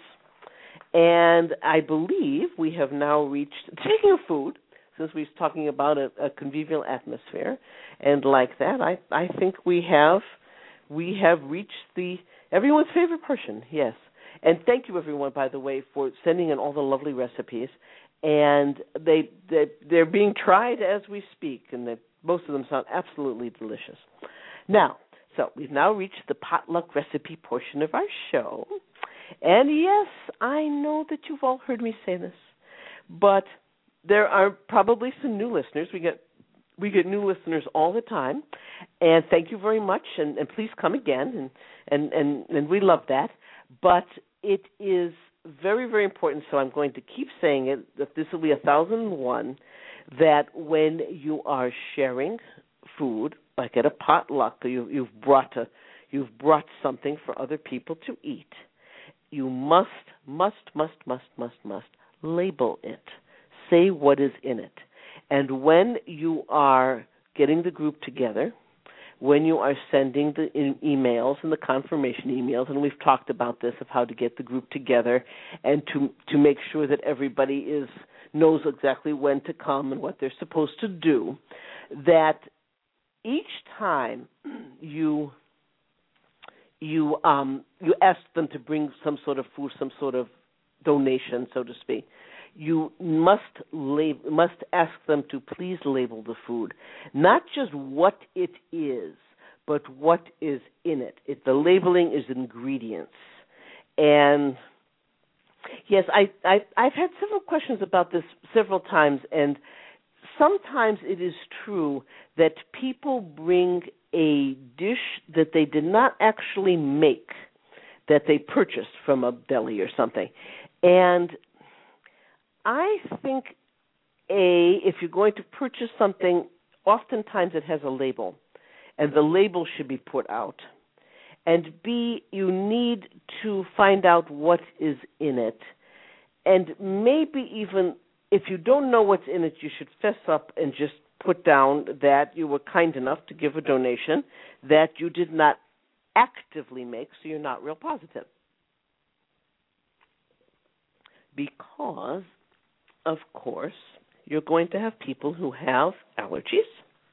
and I believe we have now reached, speaking of food, since we're talking about a, a convivial atmosphere, and like that, I, I think we have we have reached the everyone's favorite portion, yes. And thank you, everyone, by the way, for sending in all the lovely recipes. And they, they, they're being tried as we speak, and they, most of them sound absolutely delicious. Now, so we've now reached the potluck recipe portion of our show. And, yes, I know that you've all heard me say this, but there are probably some new listeners. We get We get new listeners all the time, and thank you very much, and, and please come again, and, and, and, and we love that. But it is very, very important, so I'm going to keep saying it, that this will be one thousand and one, that when you are sharing food, like at a potluck, or you, you've brought a, you've brought something for other people to eat, you must, must, must, must, must, must label it. Say what is in it. And when you are getting the group together, when you are sending the emails and the confirmation emails, and we've talked about this, of how to get the group together and to to make sure that everybody is knows exactly when to come and what they're supposed to do, that each time you you um, you ask them to bring some sort of food, some sort of donation, so to speak, you must lab- must ask them to please label the food, not just what it is, but what is in it. it the labeling is ingredients. And yes, I, I, I've had several questions about this several times, and sometimes it is true that people bring a dish that they did not actually make, that they purchased from a deli or something. And I think, A, if you're going to purchase something, oftentimes it has a label, and the label should be put out. And B, you need to find out what is in it. And maybe even if you don't know what's in it, you should fess up and just put down that you were kind enough to give a donation that you did not actively make, so you're not real positive. Because, of course, you're going to have people who have allergies,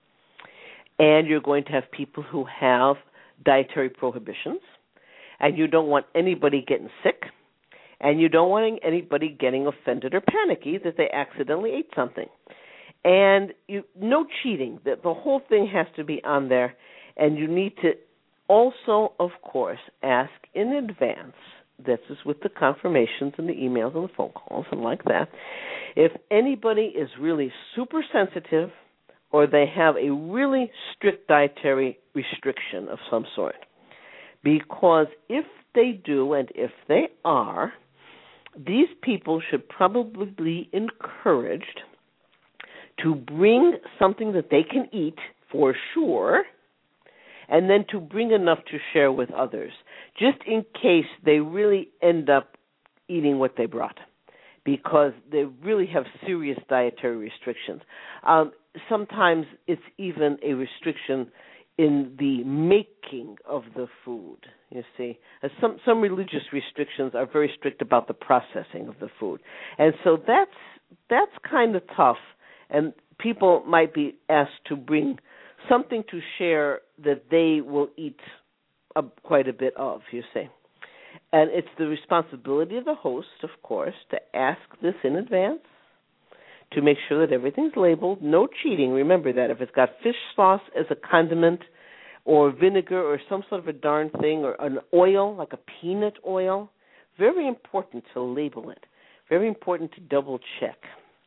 and you're going to have people who have dietary prohibitions, and you don't want anybody getting sick, and you don't want anybody getting offended or panicky that they accidentally ate something. And you, no cheating. The, the whole thing has to be on there, and you need to also, of course, ask in advance. This is with the confirmations and the emails and the phone calls and like that. If anybody is really super sensitive or they have a really strict dietary restriction of some sort, because if they do and if they are, these people should probably be encouraged to bring something that they can eat for sure, and then to bring enough to share with others, just in case they really end up eating what they brought, because they really have serious dietary restrictions. Um, sometimes it's even a restriction in the making of the food, you see. As some, some religious restrictions are very strict about the processing of the food. And so that's that's kind of tough, and people might be asked to bring something to share that they will eat a, quite a bit of, you see. And it's the responsibility of the host, of course, to ask this in advance, to make sure that everything's labeled. No cheating. Remember that. If it's got fish sauce as a condiment or vinegar or some sort of a darn thing, or an oil, like a peanut oil, very important to label it. Very important to double check.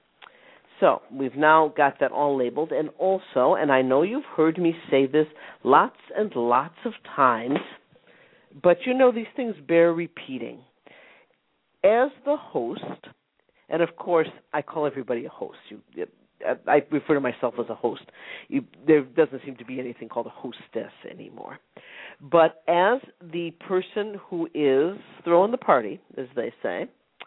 So we've now got that all labeled. And also, and I know you've heard me say this lots and lots of times, but you know these things bear repeating. As the host, and of course I call everybody a host. You, I refer to myself as a host. You, there doesn't seem to be anything called a hostess anymore. But as the person who is throwing the party, as they say,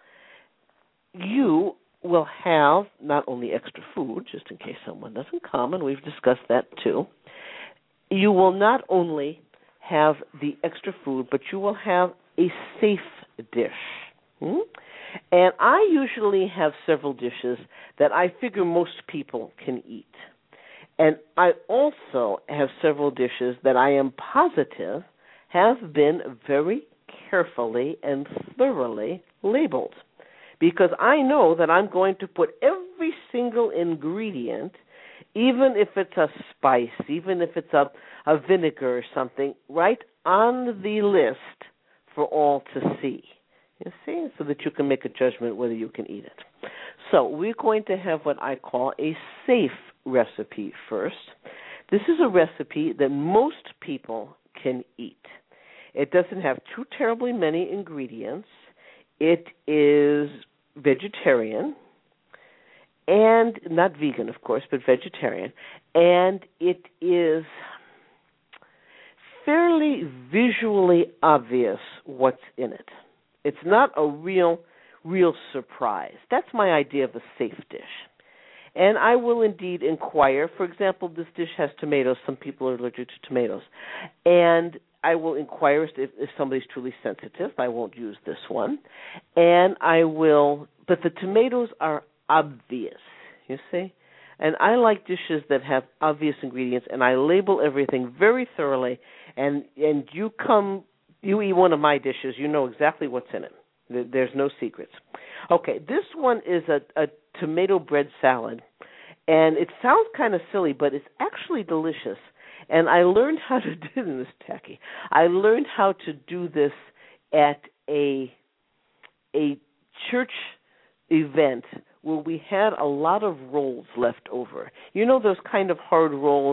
you will have not only extra food, just in case someone doesn't come, and we've discussed that too. You will not only have the extra food, but you will have a safe dish. Hmm? And I usually have several dishes that I figure most people can eat. And I also have several dishes that I am positive have been very carefully and thoroughly labeled, because I know that I'm going to put every single ingredient, even if it's a spice, even if it's a, a vinegar or something, right on the list for all to see. You see, so that you can make a judgment whether you can eat it. So we're going to have what I call a safe recipe first. This is a recipe that most people can eat. It doesn't have too terribly many ingredients. It is vegetarian, and not vegan, of course, but vegetarian. And it is fairly visually obvious what's in it. It's not a real, real surprise. That's my idea of a safe dish. And I will indeed inquire. For example, this dish has tomatoes. Some people are allergic to tomatoes. And I will inquire if, if somebody's truly sensitive. I won't use this one. And I will, but the tomatoes are obvious, you see? And I like dishes that have obvious ingredients, and I label everything very thoroughly. And and you come, you eat one of my dishes, you know exactly what's in it. There's no secrets. Okay, this one is a, a tomato bread salad, and it sounds kind of silly, but it's actually delicious. And I learned how to do this, tacky. I learned how to do this at a a church event where we had a lot of rolls left over. You know those kind of hard rolls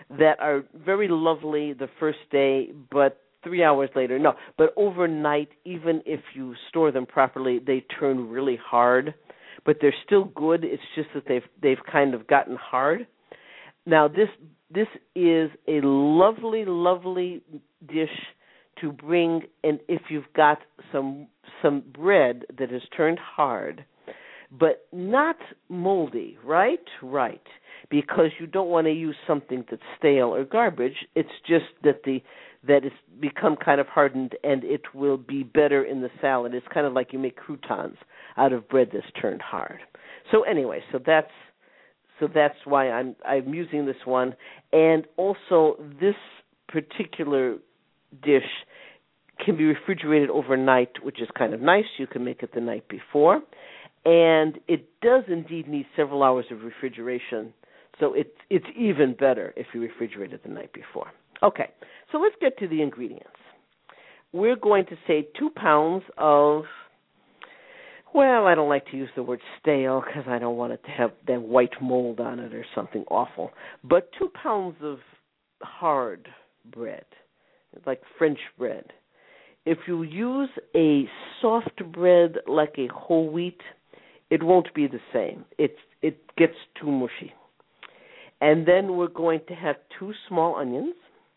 that are very lovely the first day, but three hours later, no, but overnight, even if you store them properly, they turn really hard. But they're still good. It's just that they've they've kind of gotten hard. Now this this is a lovely, lovely dish to bring, and if you've got some some bread that has turned hard, but not moldy, right? Right. Because you don't want to use something that's stale or garbage. It's just that the that it's become kind of hardened, and it will be better in the salad. It's kind of like you make croutons out of bread that's turned hard. So anyway, so that's so that's why I'm I'm using this one, and also this particular dish can be refrigerated overnight, which is kind of nice. You can make it the night before, and it does indeed need several hours of refrigeration. So it's it's even better if you refrigerate it the night before. Okay, so let's get to the ingredients. We're going to say two pounds of, well, I don't like to use the word stale because I don't want it to have that white mold on it or something awful, but two pounds of hard bread, like French bread. If you use a soft bread like a whole wheat, it won't be the same. It, it gets too mushy. And then we're going to have two small onions,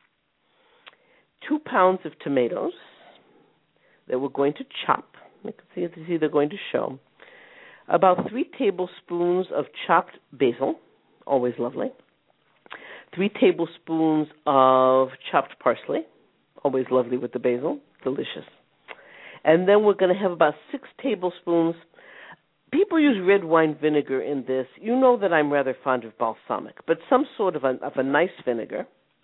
two pounds of tomatoes that we're going to chop. You can see, see they're going to show. About three tablespoons of chopped basil, always lovely. Three tablespoons of chopped parsley, always lovely with the basil, delicious. And then we're going to have about six tablespoons. People use red wine vinegar in this. You know that I'm rather fond of balsamic, but some sort of a, of a nice vinegar.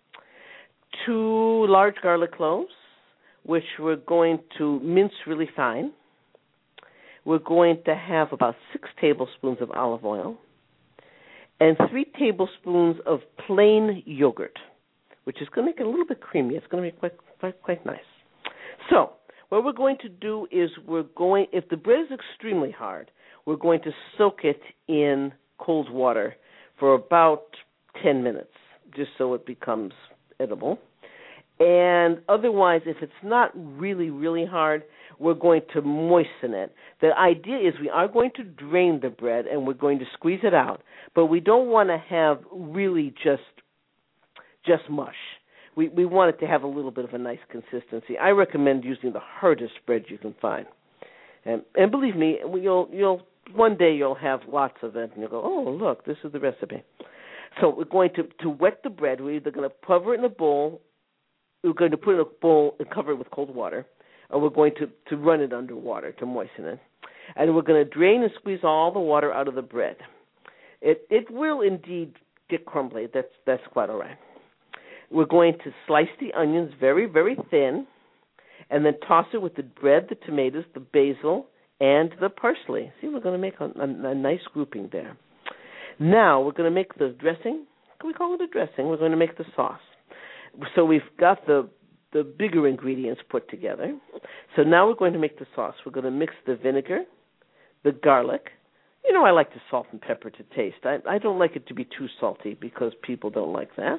Two large garlic cloves, which we're going to mince really fine. We're going to have about six tablespoons of olive oil and three tablespoons of plain yogurt, which is going to make it a little bit creamy. It's going to be quite, quite, quite nice. So what we're going to do is we're going, if the bread is extremely hard, we're going to soak it in cold water for about ten minutes, just so it becomes edible. And otherwise, if it's not really, really hard, we're going to moisten it. The idea is we are going to drain the bread and we're going to squeeze it out, but we don't want to have really just just mush. We we want it to have a little bit of a nice consistency. I recommend using the hardest bread you can find. And, and believe me, you'll you'll one day you'll have lots of it, and you'll go, oh, look, this is the recipe. So we're going to, to wet the bread. We're either going to cover it in a bowl, we're going to put it in a bowl and cover it with cold water, or we're going to, to run it under water to moisten it. And we're going to drain and squeeze all the water out of the bread. It it will indeed get crumbly. That's that's quite all right. We're going to slice the onions very, very thin, and then toss it with the bread, the tomatoes, the basil, and the parsley. See, we're going to make a, a, a nice grouping there. Now we're going to make the dressing. Can we call it a dressing? We're going to make the sauce. So we've got the the bigger ingredients put together. So now we're going to make the sauce. We're going to mix the vinegar, the garlic. You know, I like to salt and pepper to taste. I, I don't like it to be too salty because people don't like that.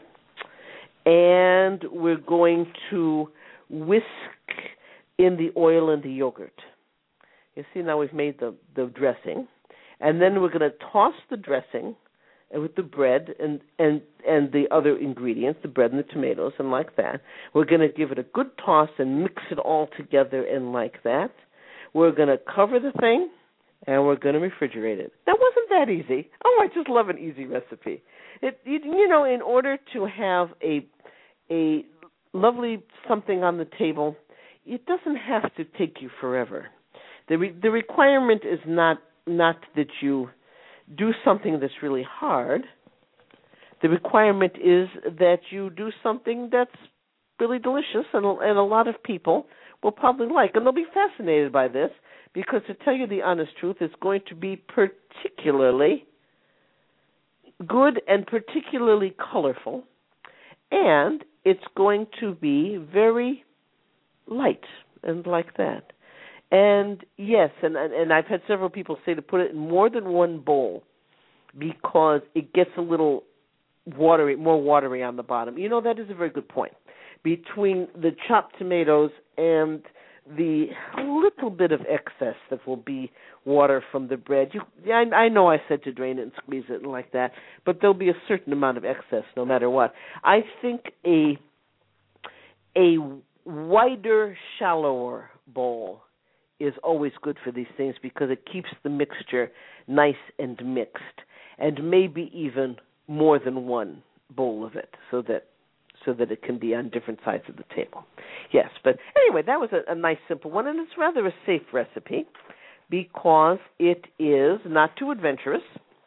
And we're going to whisk in the oil and the yogurt. You see, now we've made the, the dressing. And then we're going to toss the dressing with the bread and, and, and the other ingredients, the bread and the tomatoes, and like that. We're going to give it a good toss and mix it all together and like that. We're going to cover the thing, and we're going to refrigerate it. That wasn't that easy. Oh, I just love an easy recipe. It, you, you know, in order to have a a lovely something on the table, it doesn't have to take you forever. The re, the requirement is not not that you do something that's really hard. The requirement is that you do something that's really delicious and, and a lot of people will probably like. And they'll be fascinated by this because, to tell you the honest truth, it's going to be particularly good and particularly colorful. And it's going to be very light and like that. And yes, and, and I've had several people say to put it in more than one bowl because it gets a little watery, more watery on the bottom. You know, that is a very good point. Between the chopped tomatoes and the little bit of excess that will be water from the bread, you, I, I know I said to drain it and squeeze it and like that, but there'll be a certain amount of excess no matter what. I think a a wider, shallower bowl is always good for these things because it keeps the mixture nice and mixed, and maybe even more than one bowl of it, so that so that it can be on different sides of the table. Yes, but anyway, that was a, a nice, simple one, and it's rather a safe recipe because it is not too adventurous,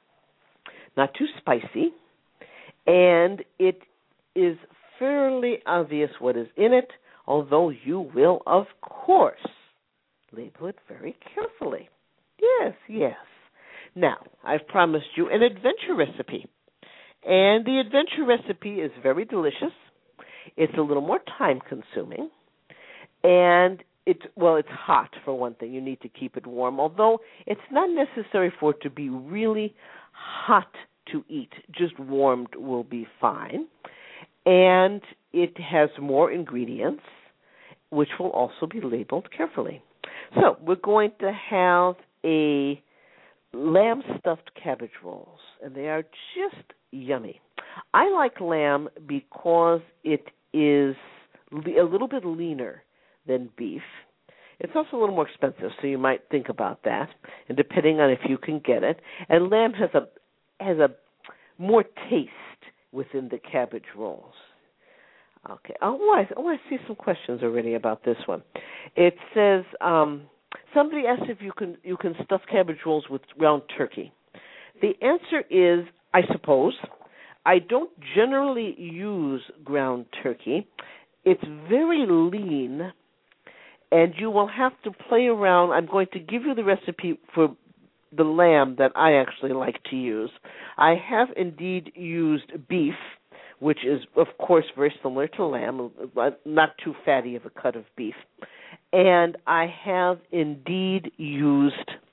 not too spicy, and it is fairly obvious what is in it, although you will, of course, label it very carefully. Yes, yes. Now, I've promised you an adventure recipe, and the adventure recipe is very delicious. It's a little more time-consuming, and it's, well, it's hot, for one thing. You need to keep it warm, although it's not necessary for it to be really hot to eat. Just warmed will be fine. And it has more ingredients, which will also be labeled carefully. So we're going to have a lamb stuffed cabbage rolls, and they are just yummy. I like lamb because it is a little bit leaner than beef. It's also a little more expensive, so you might think about that, and depending on if you can get it. And lamb has a has a more taste within the cabbage rolls. Okay. Oh, I, oh, I see some questions already about this one. It says um, somebody asked if you can you can stuff cabbage rolls with ground turkey. The answer is, I suppose. I don't generally use ground turkey. It's very lean, and you will have to play around. I'm going to give you the recipe for the lamb that I actually like to use. I have indeed used beef, which is, of course, very similar to lamb, not too fatty of a cut of beef. And I have indeed used,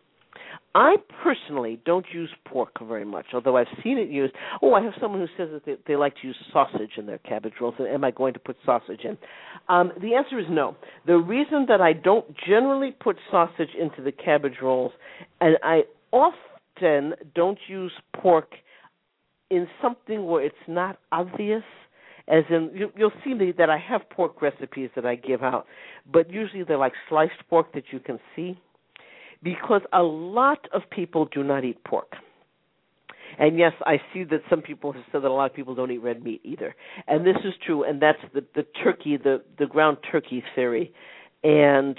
I personally don't use pork very much, although I've seen it used. Oh, I have someone who says that they, they like to use sausage in their cabbage rolls. Am I going to put sausage in? Um, the answer is no. The reason that I don't generally put sausage into the cabbage rolls, and I often don't use pork in something where it's not obvious, as in, you, you'll see me that I have pork recipes that I give out, but usually they're like sliced pork that you can see, because a lot of people do not eat pork. And yes, I see that some people have said that a lot of people don't eat red meat either. And this is true, and that's the, the turkey, the, the ground turkey theory. And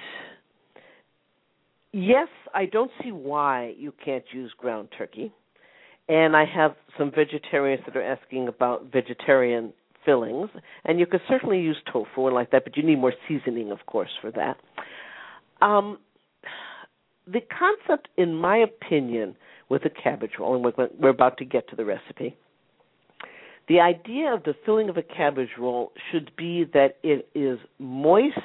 yes, I don't see why you can't use ground turkey. And I have some vegetarians that are asking about vegetarian fillings. And you could certainly use tofu and like that, but you need more seasoning, of course, for that. Um, the concept, in my opinion, with a cabbage roll, and we're, we're about to get to the recipe, the idea of the filling of a cabbage roll should be that it is moist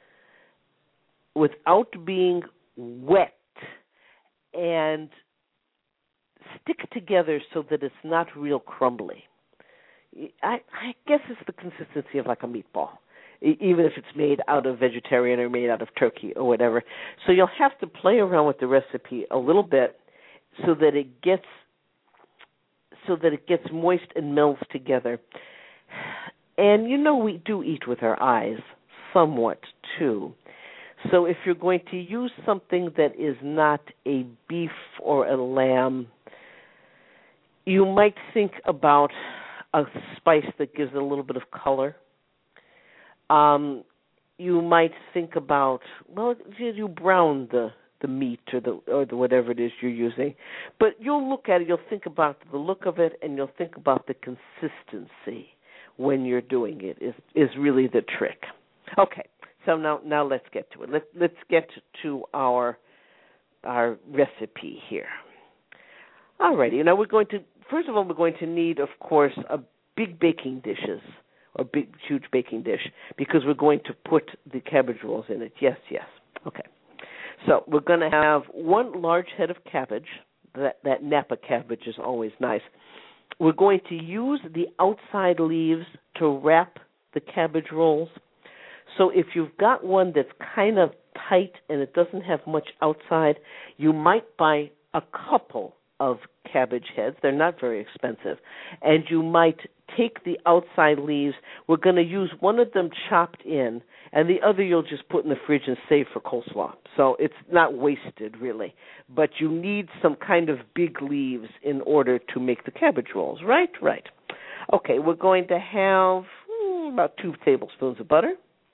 without being wet and stick together so that it's not real crumbly. I, I guess it's the consistency of like a meatball, even if it's made out of vegetarian or made out of turkey or whatever. So you'll have to play around with the recipe a little bit so that it gets so that it gets moist and melds together. And you know we do eat with our eyes somewhat too. So if you're going to use something that is not a beef or a lamb, you might think about a spice that gives it a little bit of color. Um, you might think about, well, you brown the, the meat or the or the whatever it is you're using. But you'll look at it, you'll think about the look of it, and you'll think about the consistency when you're doing it is, is really the trick. Okay, so now now let's get to it. Let, let's get to our our recipe here. All righty, now we're going to, first of all, we're going to need, of course, a big baking dishes, or big, huge baking dish, because we're going to put the cabbage rolls in it. Yes, yes. Okay. So we're going to have one large head of cabbage. That, that Napa cabbage is always nice. We're going to use the outside leaves to wrap the cabbage rolls. So if you've got one that's kind of tight and it doesn't have much outside, you might buy a couple of cabbage heads. They're not very expensive. And you might take the outside leaves. We're going to use one of them chopped in, and the other you'll just put in the fridge and save for coleslaw. So it's not wasted, really. But you need some kind of big leaves in order to make the cabbage rolls. Right? Right. Okay, we're going to have hmm, about two tablespoons of butter.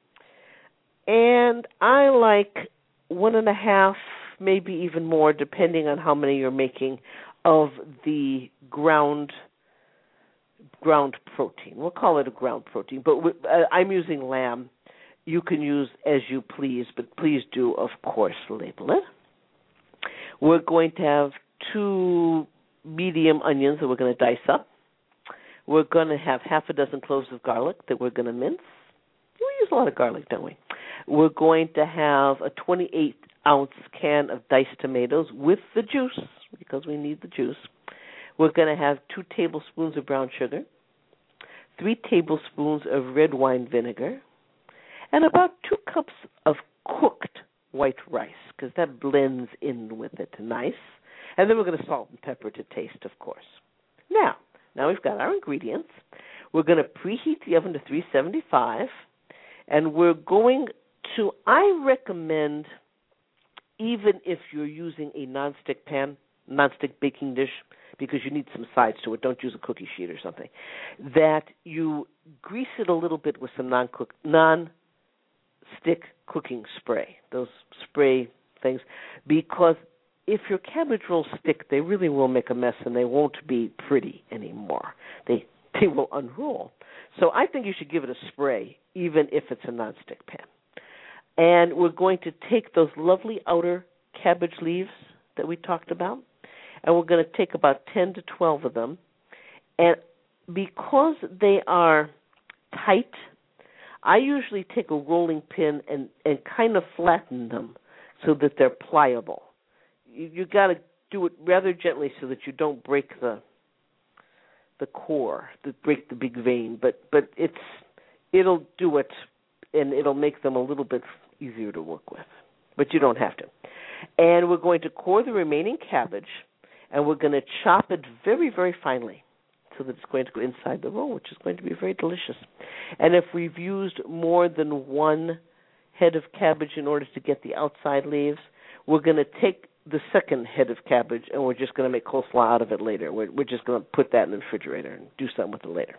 And I like one and a half, maybe even more, depending on how many you're making, of the ground ground protein. We'll call it a ground protein, but we, uh, I'm using lamb. You can use as you please, but please do, of course, label it. We're going to have two medium onions that we're going to dice up. We're going to have half a dozen cloves of garlic that we're going to mince. We use a lot of garlic, don't we? We're going to have a twenty-eight ounce can of diced tomatoes with the juice, because we need the juice. We're going to have two tablespoons of brown sugar, three tablespoons of red wine vinegar, and about two cups of cooked white rice, because that blends in with it nice. And then we're going to salt and pepper to taste, of course. Now, now we've got our ingredients. We're going to preheat the oven to three seventy-five, and we're going to, I recommend, even if you're using a nonstick pan, nonstick baking dish, because you need some sides to it, don't use a cookie sheet or something, that you grease it a little bit with some non-cook, non-stick cooking spray, those spray things, because if your cabbage rolls stick, they really will make a mess and they won't be pretty anymore. They they will unroll. So I think you should give it a spray, even if it's a nonstick pan. And we're going to take those lovely outer cabbage leaves that we talked about, and we're going to take about ten to twelve of them. And because they are tight, I usually take a rolling pin and, and kind of flatten them so that they're pliable. You, you got to do it rather gently so that you don't break the the core, that break the big vein. But but it's it'll do it, and it'll make them a little bit easier to work with. But you don't have to. And we're going to core the remaining cabbage, and we're going to chop it very, very finely so that it's going to go inside the roll, which is going to be very delicious. And if we've used more than one head of cabbage in order to get the outside leaves, we're going to take the second head of cabbage, and we're just going to make coleslaw out of it later. We're, we're just going to put that in the refrigerator and do something with it later.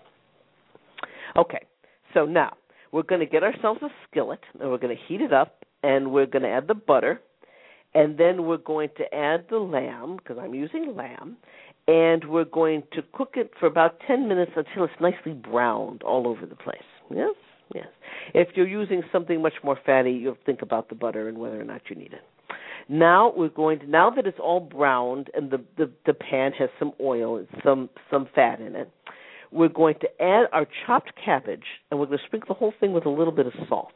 Okay, so now we're going to get ourselves a skillet, and we're going to heat it up, and we're going to add the butter, and then we're going to add the lamb, because I'm using lamb, and we're going to cook it for about ten minutes until it's nicely browned all over the place. Yes? Yes. If you're using something much more fatty, you'll think about the butter and whether or not you need it. Now we're going to, now that it's all browned and the, the, the pan has some oil and some, some fat in it, we're going to add our chopped cabbage, and we're going to sprinkle the whole thing with a little bit of salt.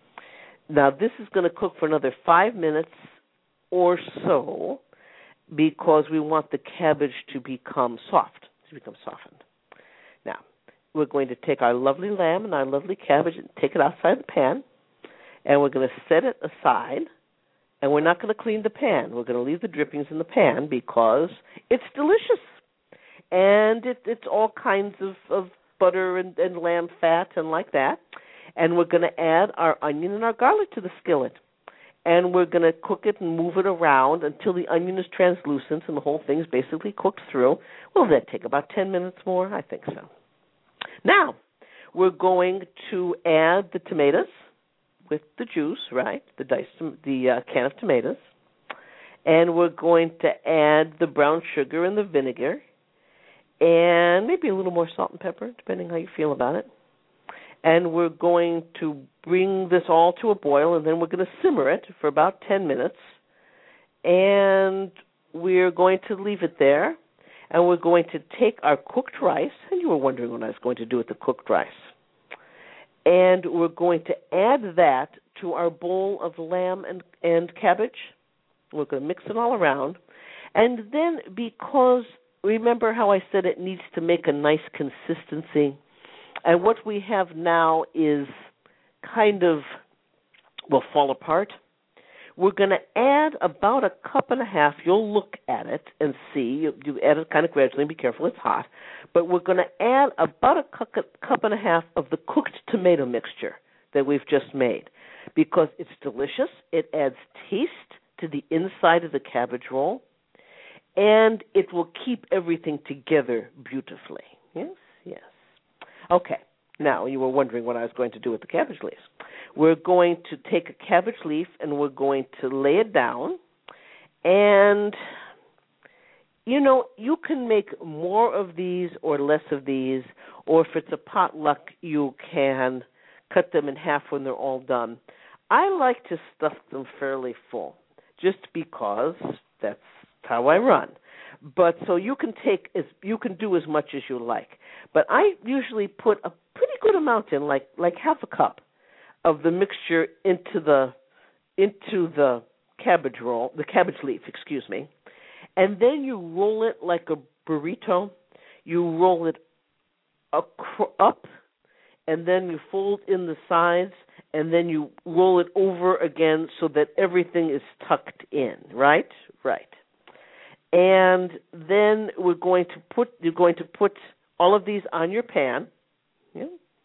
Now this is going to cook for another five minutes or so, because we want the cabbage to become soft, to become softened. Now, we're going to take our lovely lamb and our lovely cabbage and take it outside the pan, and we're going to set it aside, and we're not going to clean the pan. We're going to leave the drippings in the pan because it's delicious, and it, it's all kinds of, of butter and, and lamb fat and like that, and we're going to add our onion and our garlic to the skillet. And we're going to cook it and move it around until the onion is translucent and the whole thing's basically cooked through. Will that take about ten minutes more? I think so. Now, we're going to add the tomatoes with the juice, right, the diced, the uh, can of tomatoes. And we're going to add the brown sugar and the vinegar and maybe a little more salt and pepper, depending how you feel about it. And we're going to bring this all to a boil, and then we're going to simmer it for about ten minutes. And we're going to leave it there, and we're going to take our cooked rice, and you were wondering what I was going to do with the cooked rice. And we're going to add that to our bowl of lamb and, and cabbage. We're going to mix it all around. And then because remember how I said it needs to make a nice consistency? And what we have now is kind of, will fall apart. We're going to add about a cup and a half. You'll look at it and see. You, you add it kind of gradually. Be careful, it's hot. But we're going to add about a cup, cup and a half of the cooked tomato mixture that we've just made, because it's delicious. It adds taste to the inside of the cabbage roll, and it will keep everything together beautifully. Yes, yes. Okay, now you were wondering what I was going to do with the cabbage leaves. We're going to take a cabbage leaf and we're going to lay it down, and you know, you can make more of these or less of these, or if it's a potluck, you can cut them in half when they're all done. I like to stuff them fairly full, just because that's how I run. But so you can take as you can do as much as you like. But I usually put a pretty good amount in, like like half a cup of the mixture into the into the cabbage roll, the cabbage leaf, excuse me. And then you roll it like a burrito. You roll it acro- up, and then you fold in the sides, and then you roll it over again so that everything is tucked in, right? Right. And then we're going to put, you're going to put all of these on your pan, yeah,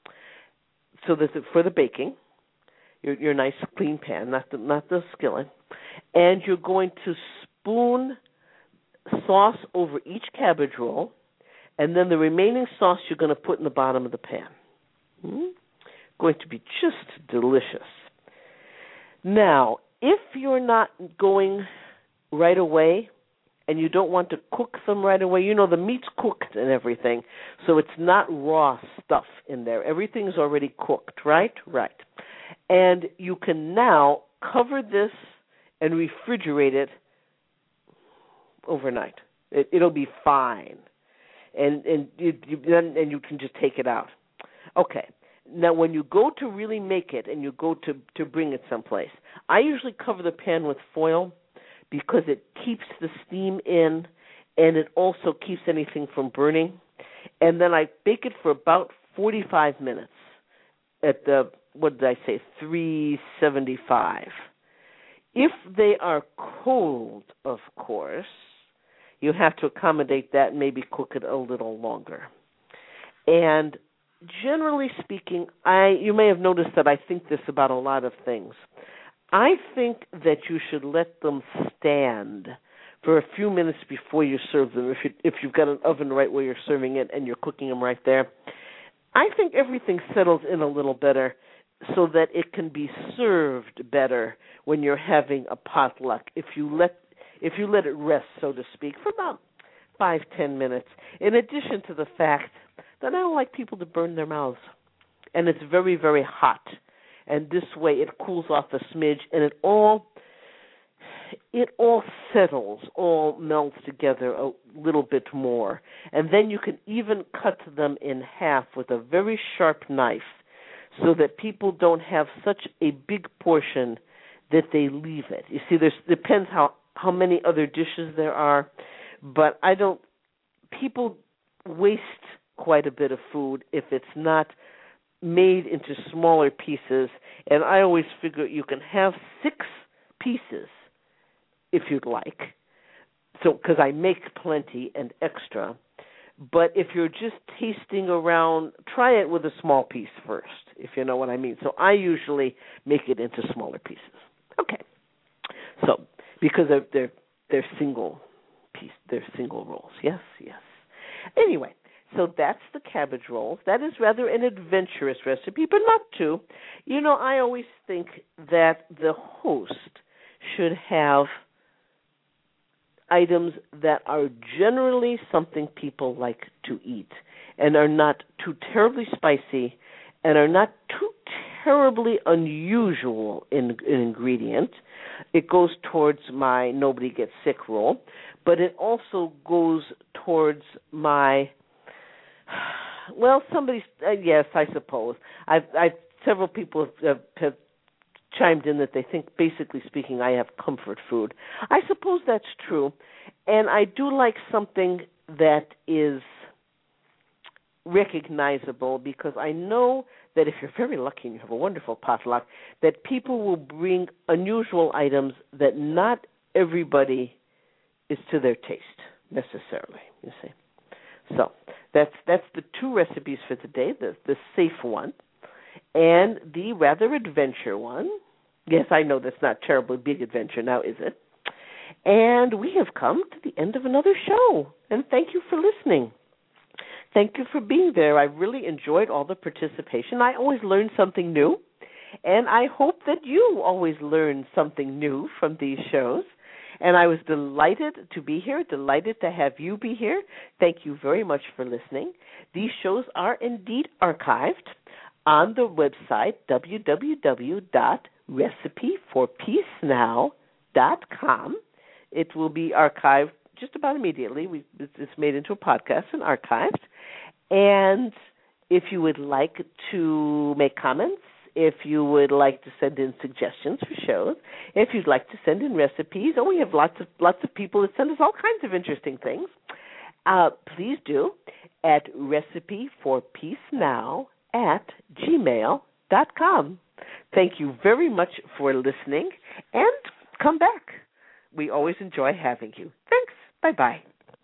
so that for the baking, your, your nice clean pan, not the, not the skillet, and you're going to spoon sauce over each cabbage roll, and then the remaining sauce you're going to put in the bottom of the pan. Hmm? Going to be just delicious. Now, if you're not going right away and you don't want to cook them right away, you know, the meat's cooked and everything, so it's not raw stuff in there. Everything's already cooked, right? Right. And you can now cover this and refrigerate it overnight. It, it'll be fine. And and you, you, then and you can just take it out. Okay. Now, when you go to really make it and you go to, to bring it someplace, I usually cover the pan with foil because it keeps the steam in and it also keeps anything from burning. And then I bake it for about forty-five minutes at the, what did I say, three seventy-five. If they are cold, of course, you have to accommodate that and maybe cook it a little longer. And generally speaking, I you may have noticed that I think this about a lot of things. I think that you should let them stand for a few minutes before you serve them. If you if you've got an oven right where you're serving it and you're cooking them right there, I think everything settles in a little better so that it can be served better when you're having a potluck. If you let if you let it rest, so to speak, for about five ten minutes. In addition to the fact that I don't like people to burn their mouths. And it's very, very hot. And this way it cools off a smidge and it all it all settles, all melts together a little bit more. And then you can even cut them in half with a very sharp knife so that people don't have such a big portion that they leave it. You see, there's depends how, how many other dishes there are, but I don't, people waste quite a bit of food if it's not made into smaller pieces, and I always figure you can have six pieces if you'd like, so because I make plenty and extra, but if you're just tasting around, try it with a small piece first, if you know what I mean. So I usually make it into smaller pieces. Okay, so because they're they're, they're single piece, they're single rolls. Yes, yes. Anyway. So that's the cabbage rolls. That is rather an adventurous recipe, but not too. You know, I always think that the host should have items that are generally something people like to eat and are not too terribly spicy and are not too terribly unusual in, in ingredient. It goes towards my nobody gets sick roll, but it also goes towards my... Well, somebody, uh, yes, I suppose. I've, I've several people have, have chimed in that they think, basically speaking, I have comfort food. I suppose that's true, and I do like something that is recognizable, because I know that if you're very lucky and you have a wonderful potluck, that people will bring unusual items that not everybody is to their taste necessarily, you see. So that's that's the two recipes for today, the, the safe one and the rather adventure one. Yes, I know that's not terribly big adventure now, is it? And we have come to the end of another show, and thank you for listening. Thank you for being there. I really enjoyed all the participation. I always learn something new, and I hope that you always learn something new from these shows. And I was delighted to be here, delighted to have you be here. Thank you very much for listening. These shows are indeed archived on the website, w w w dot recipe for peace now dot com. It will be archived just about immediately. We, it's made into a podcast and archived. And if you would like to make comments, if you would like to send in suggestions for shows, if you'd like to send in recipes, oh, we have lots of lots of people that send us all kinds of interesting things, uh, please do at recipe for peace now at gmail dot com. Thank you very much for listening, and come back. We always enjoy having you. Thanks. Bye-bye.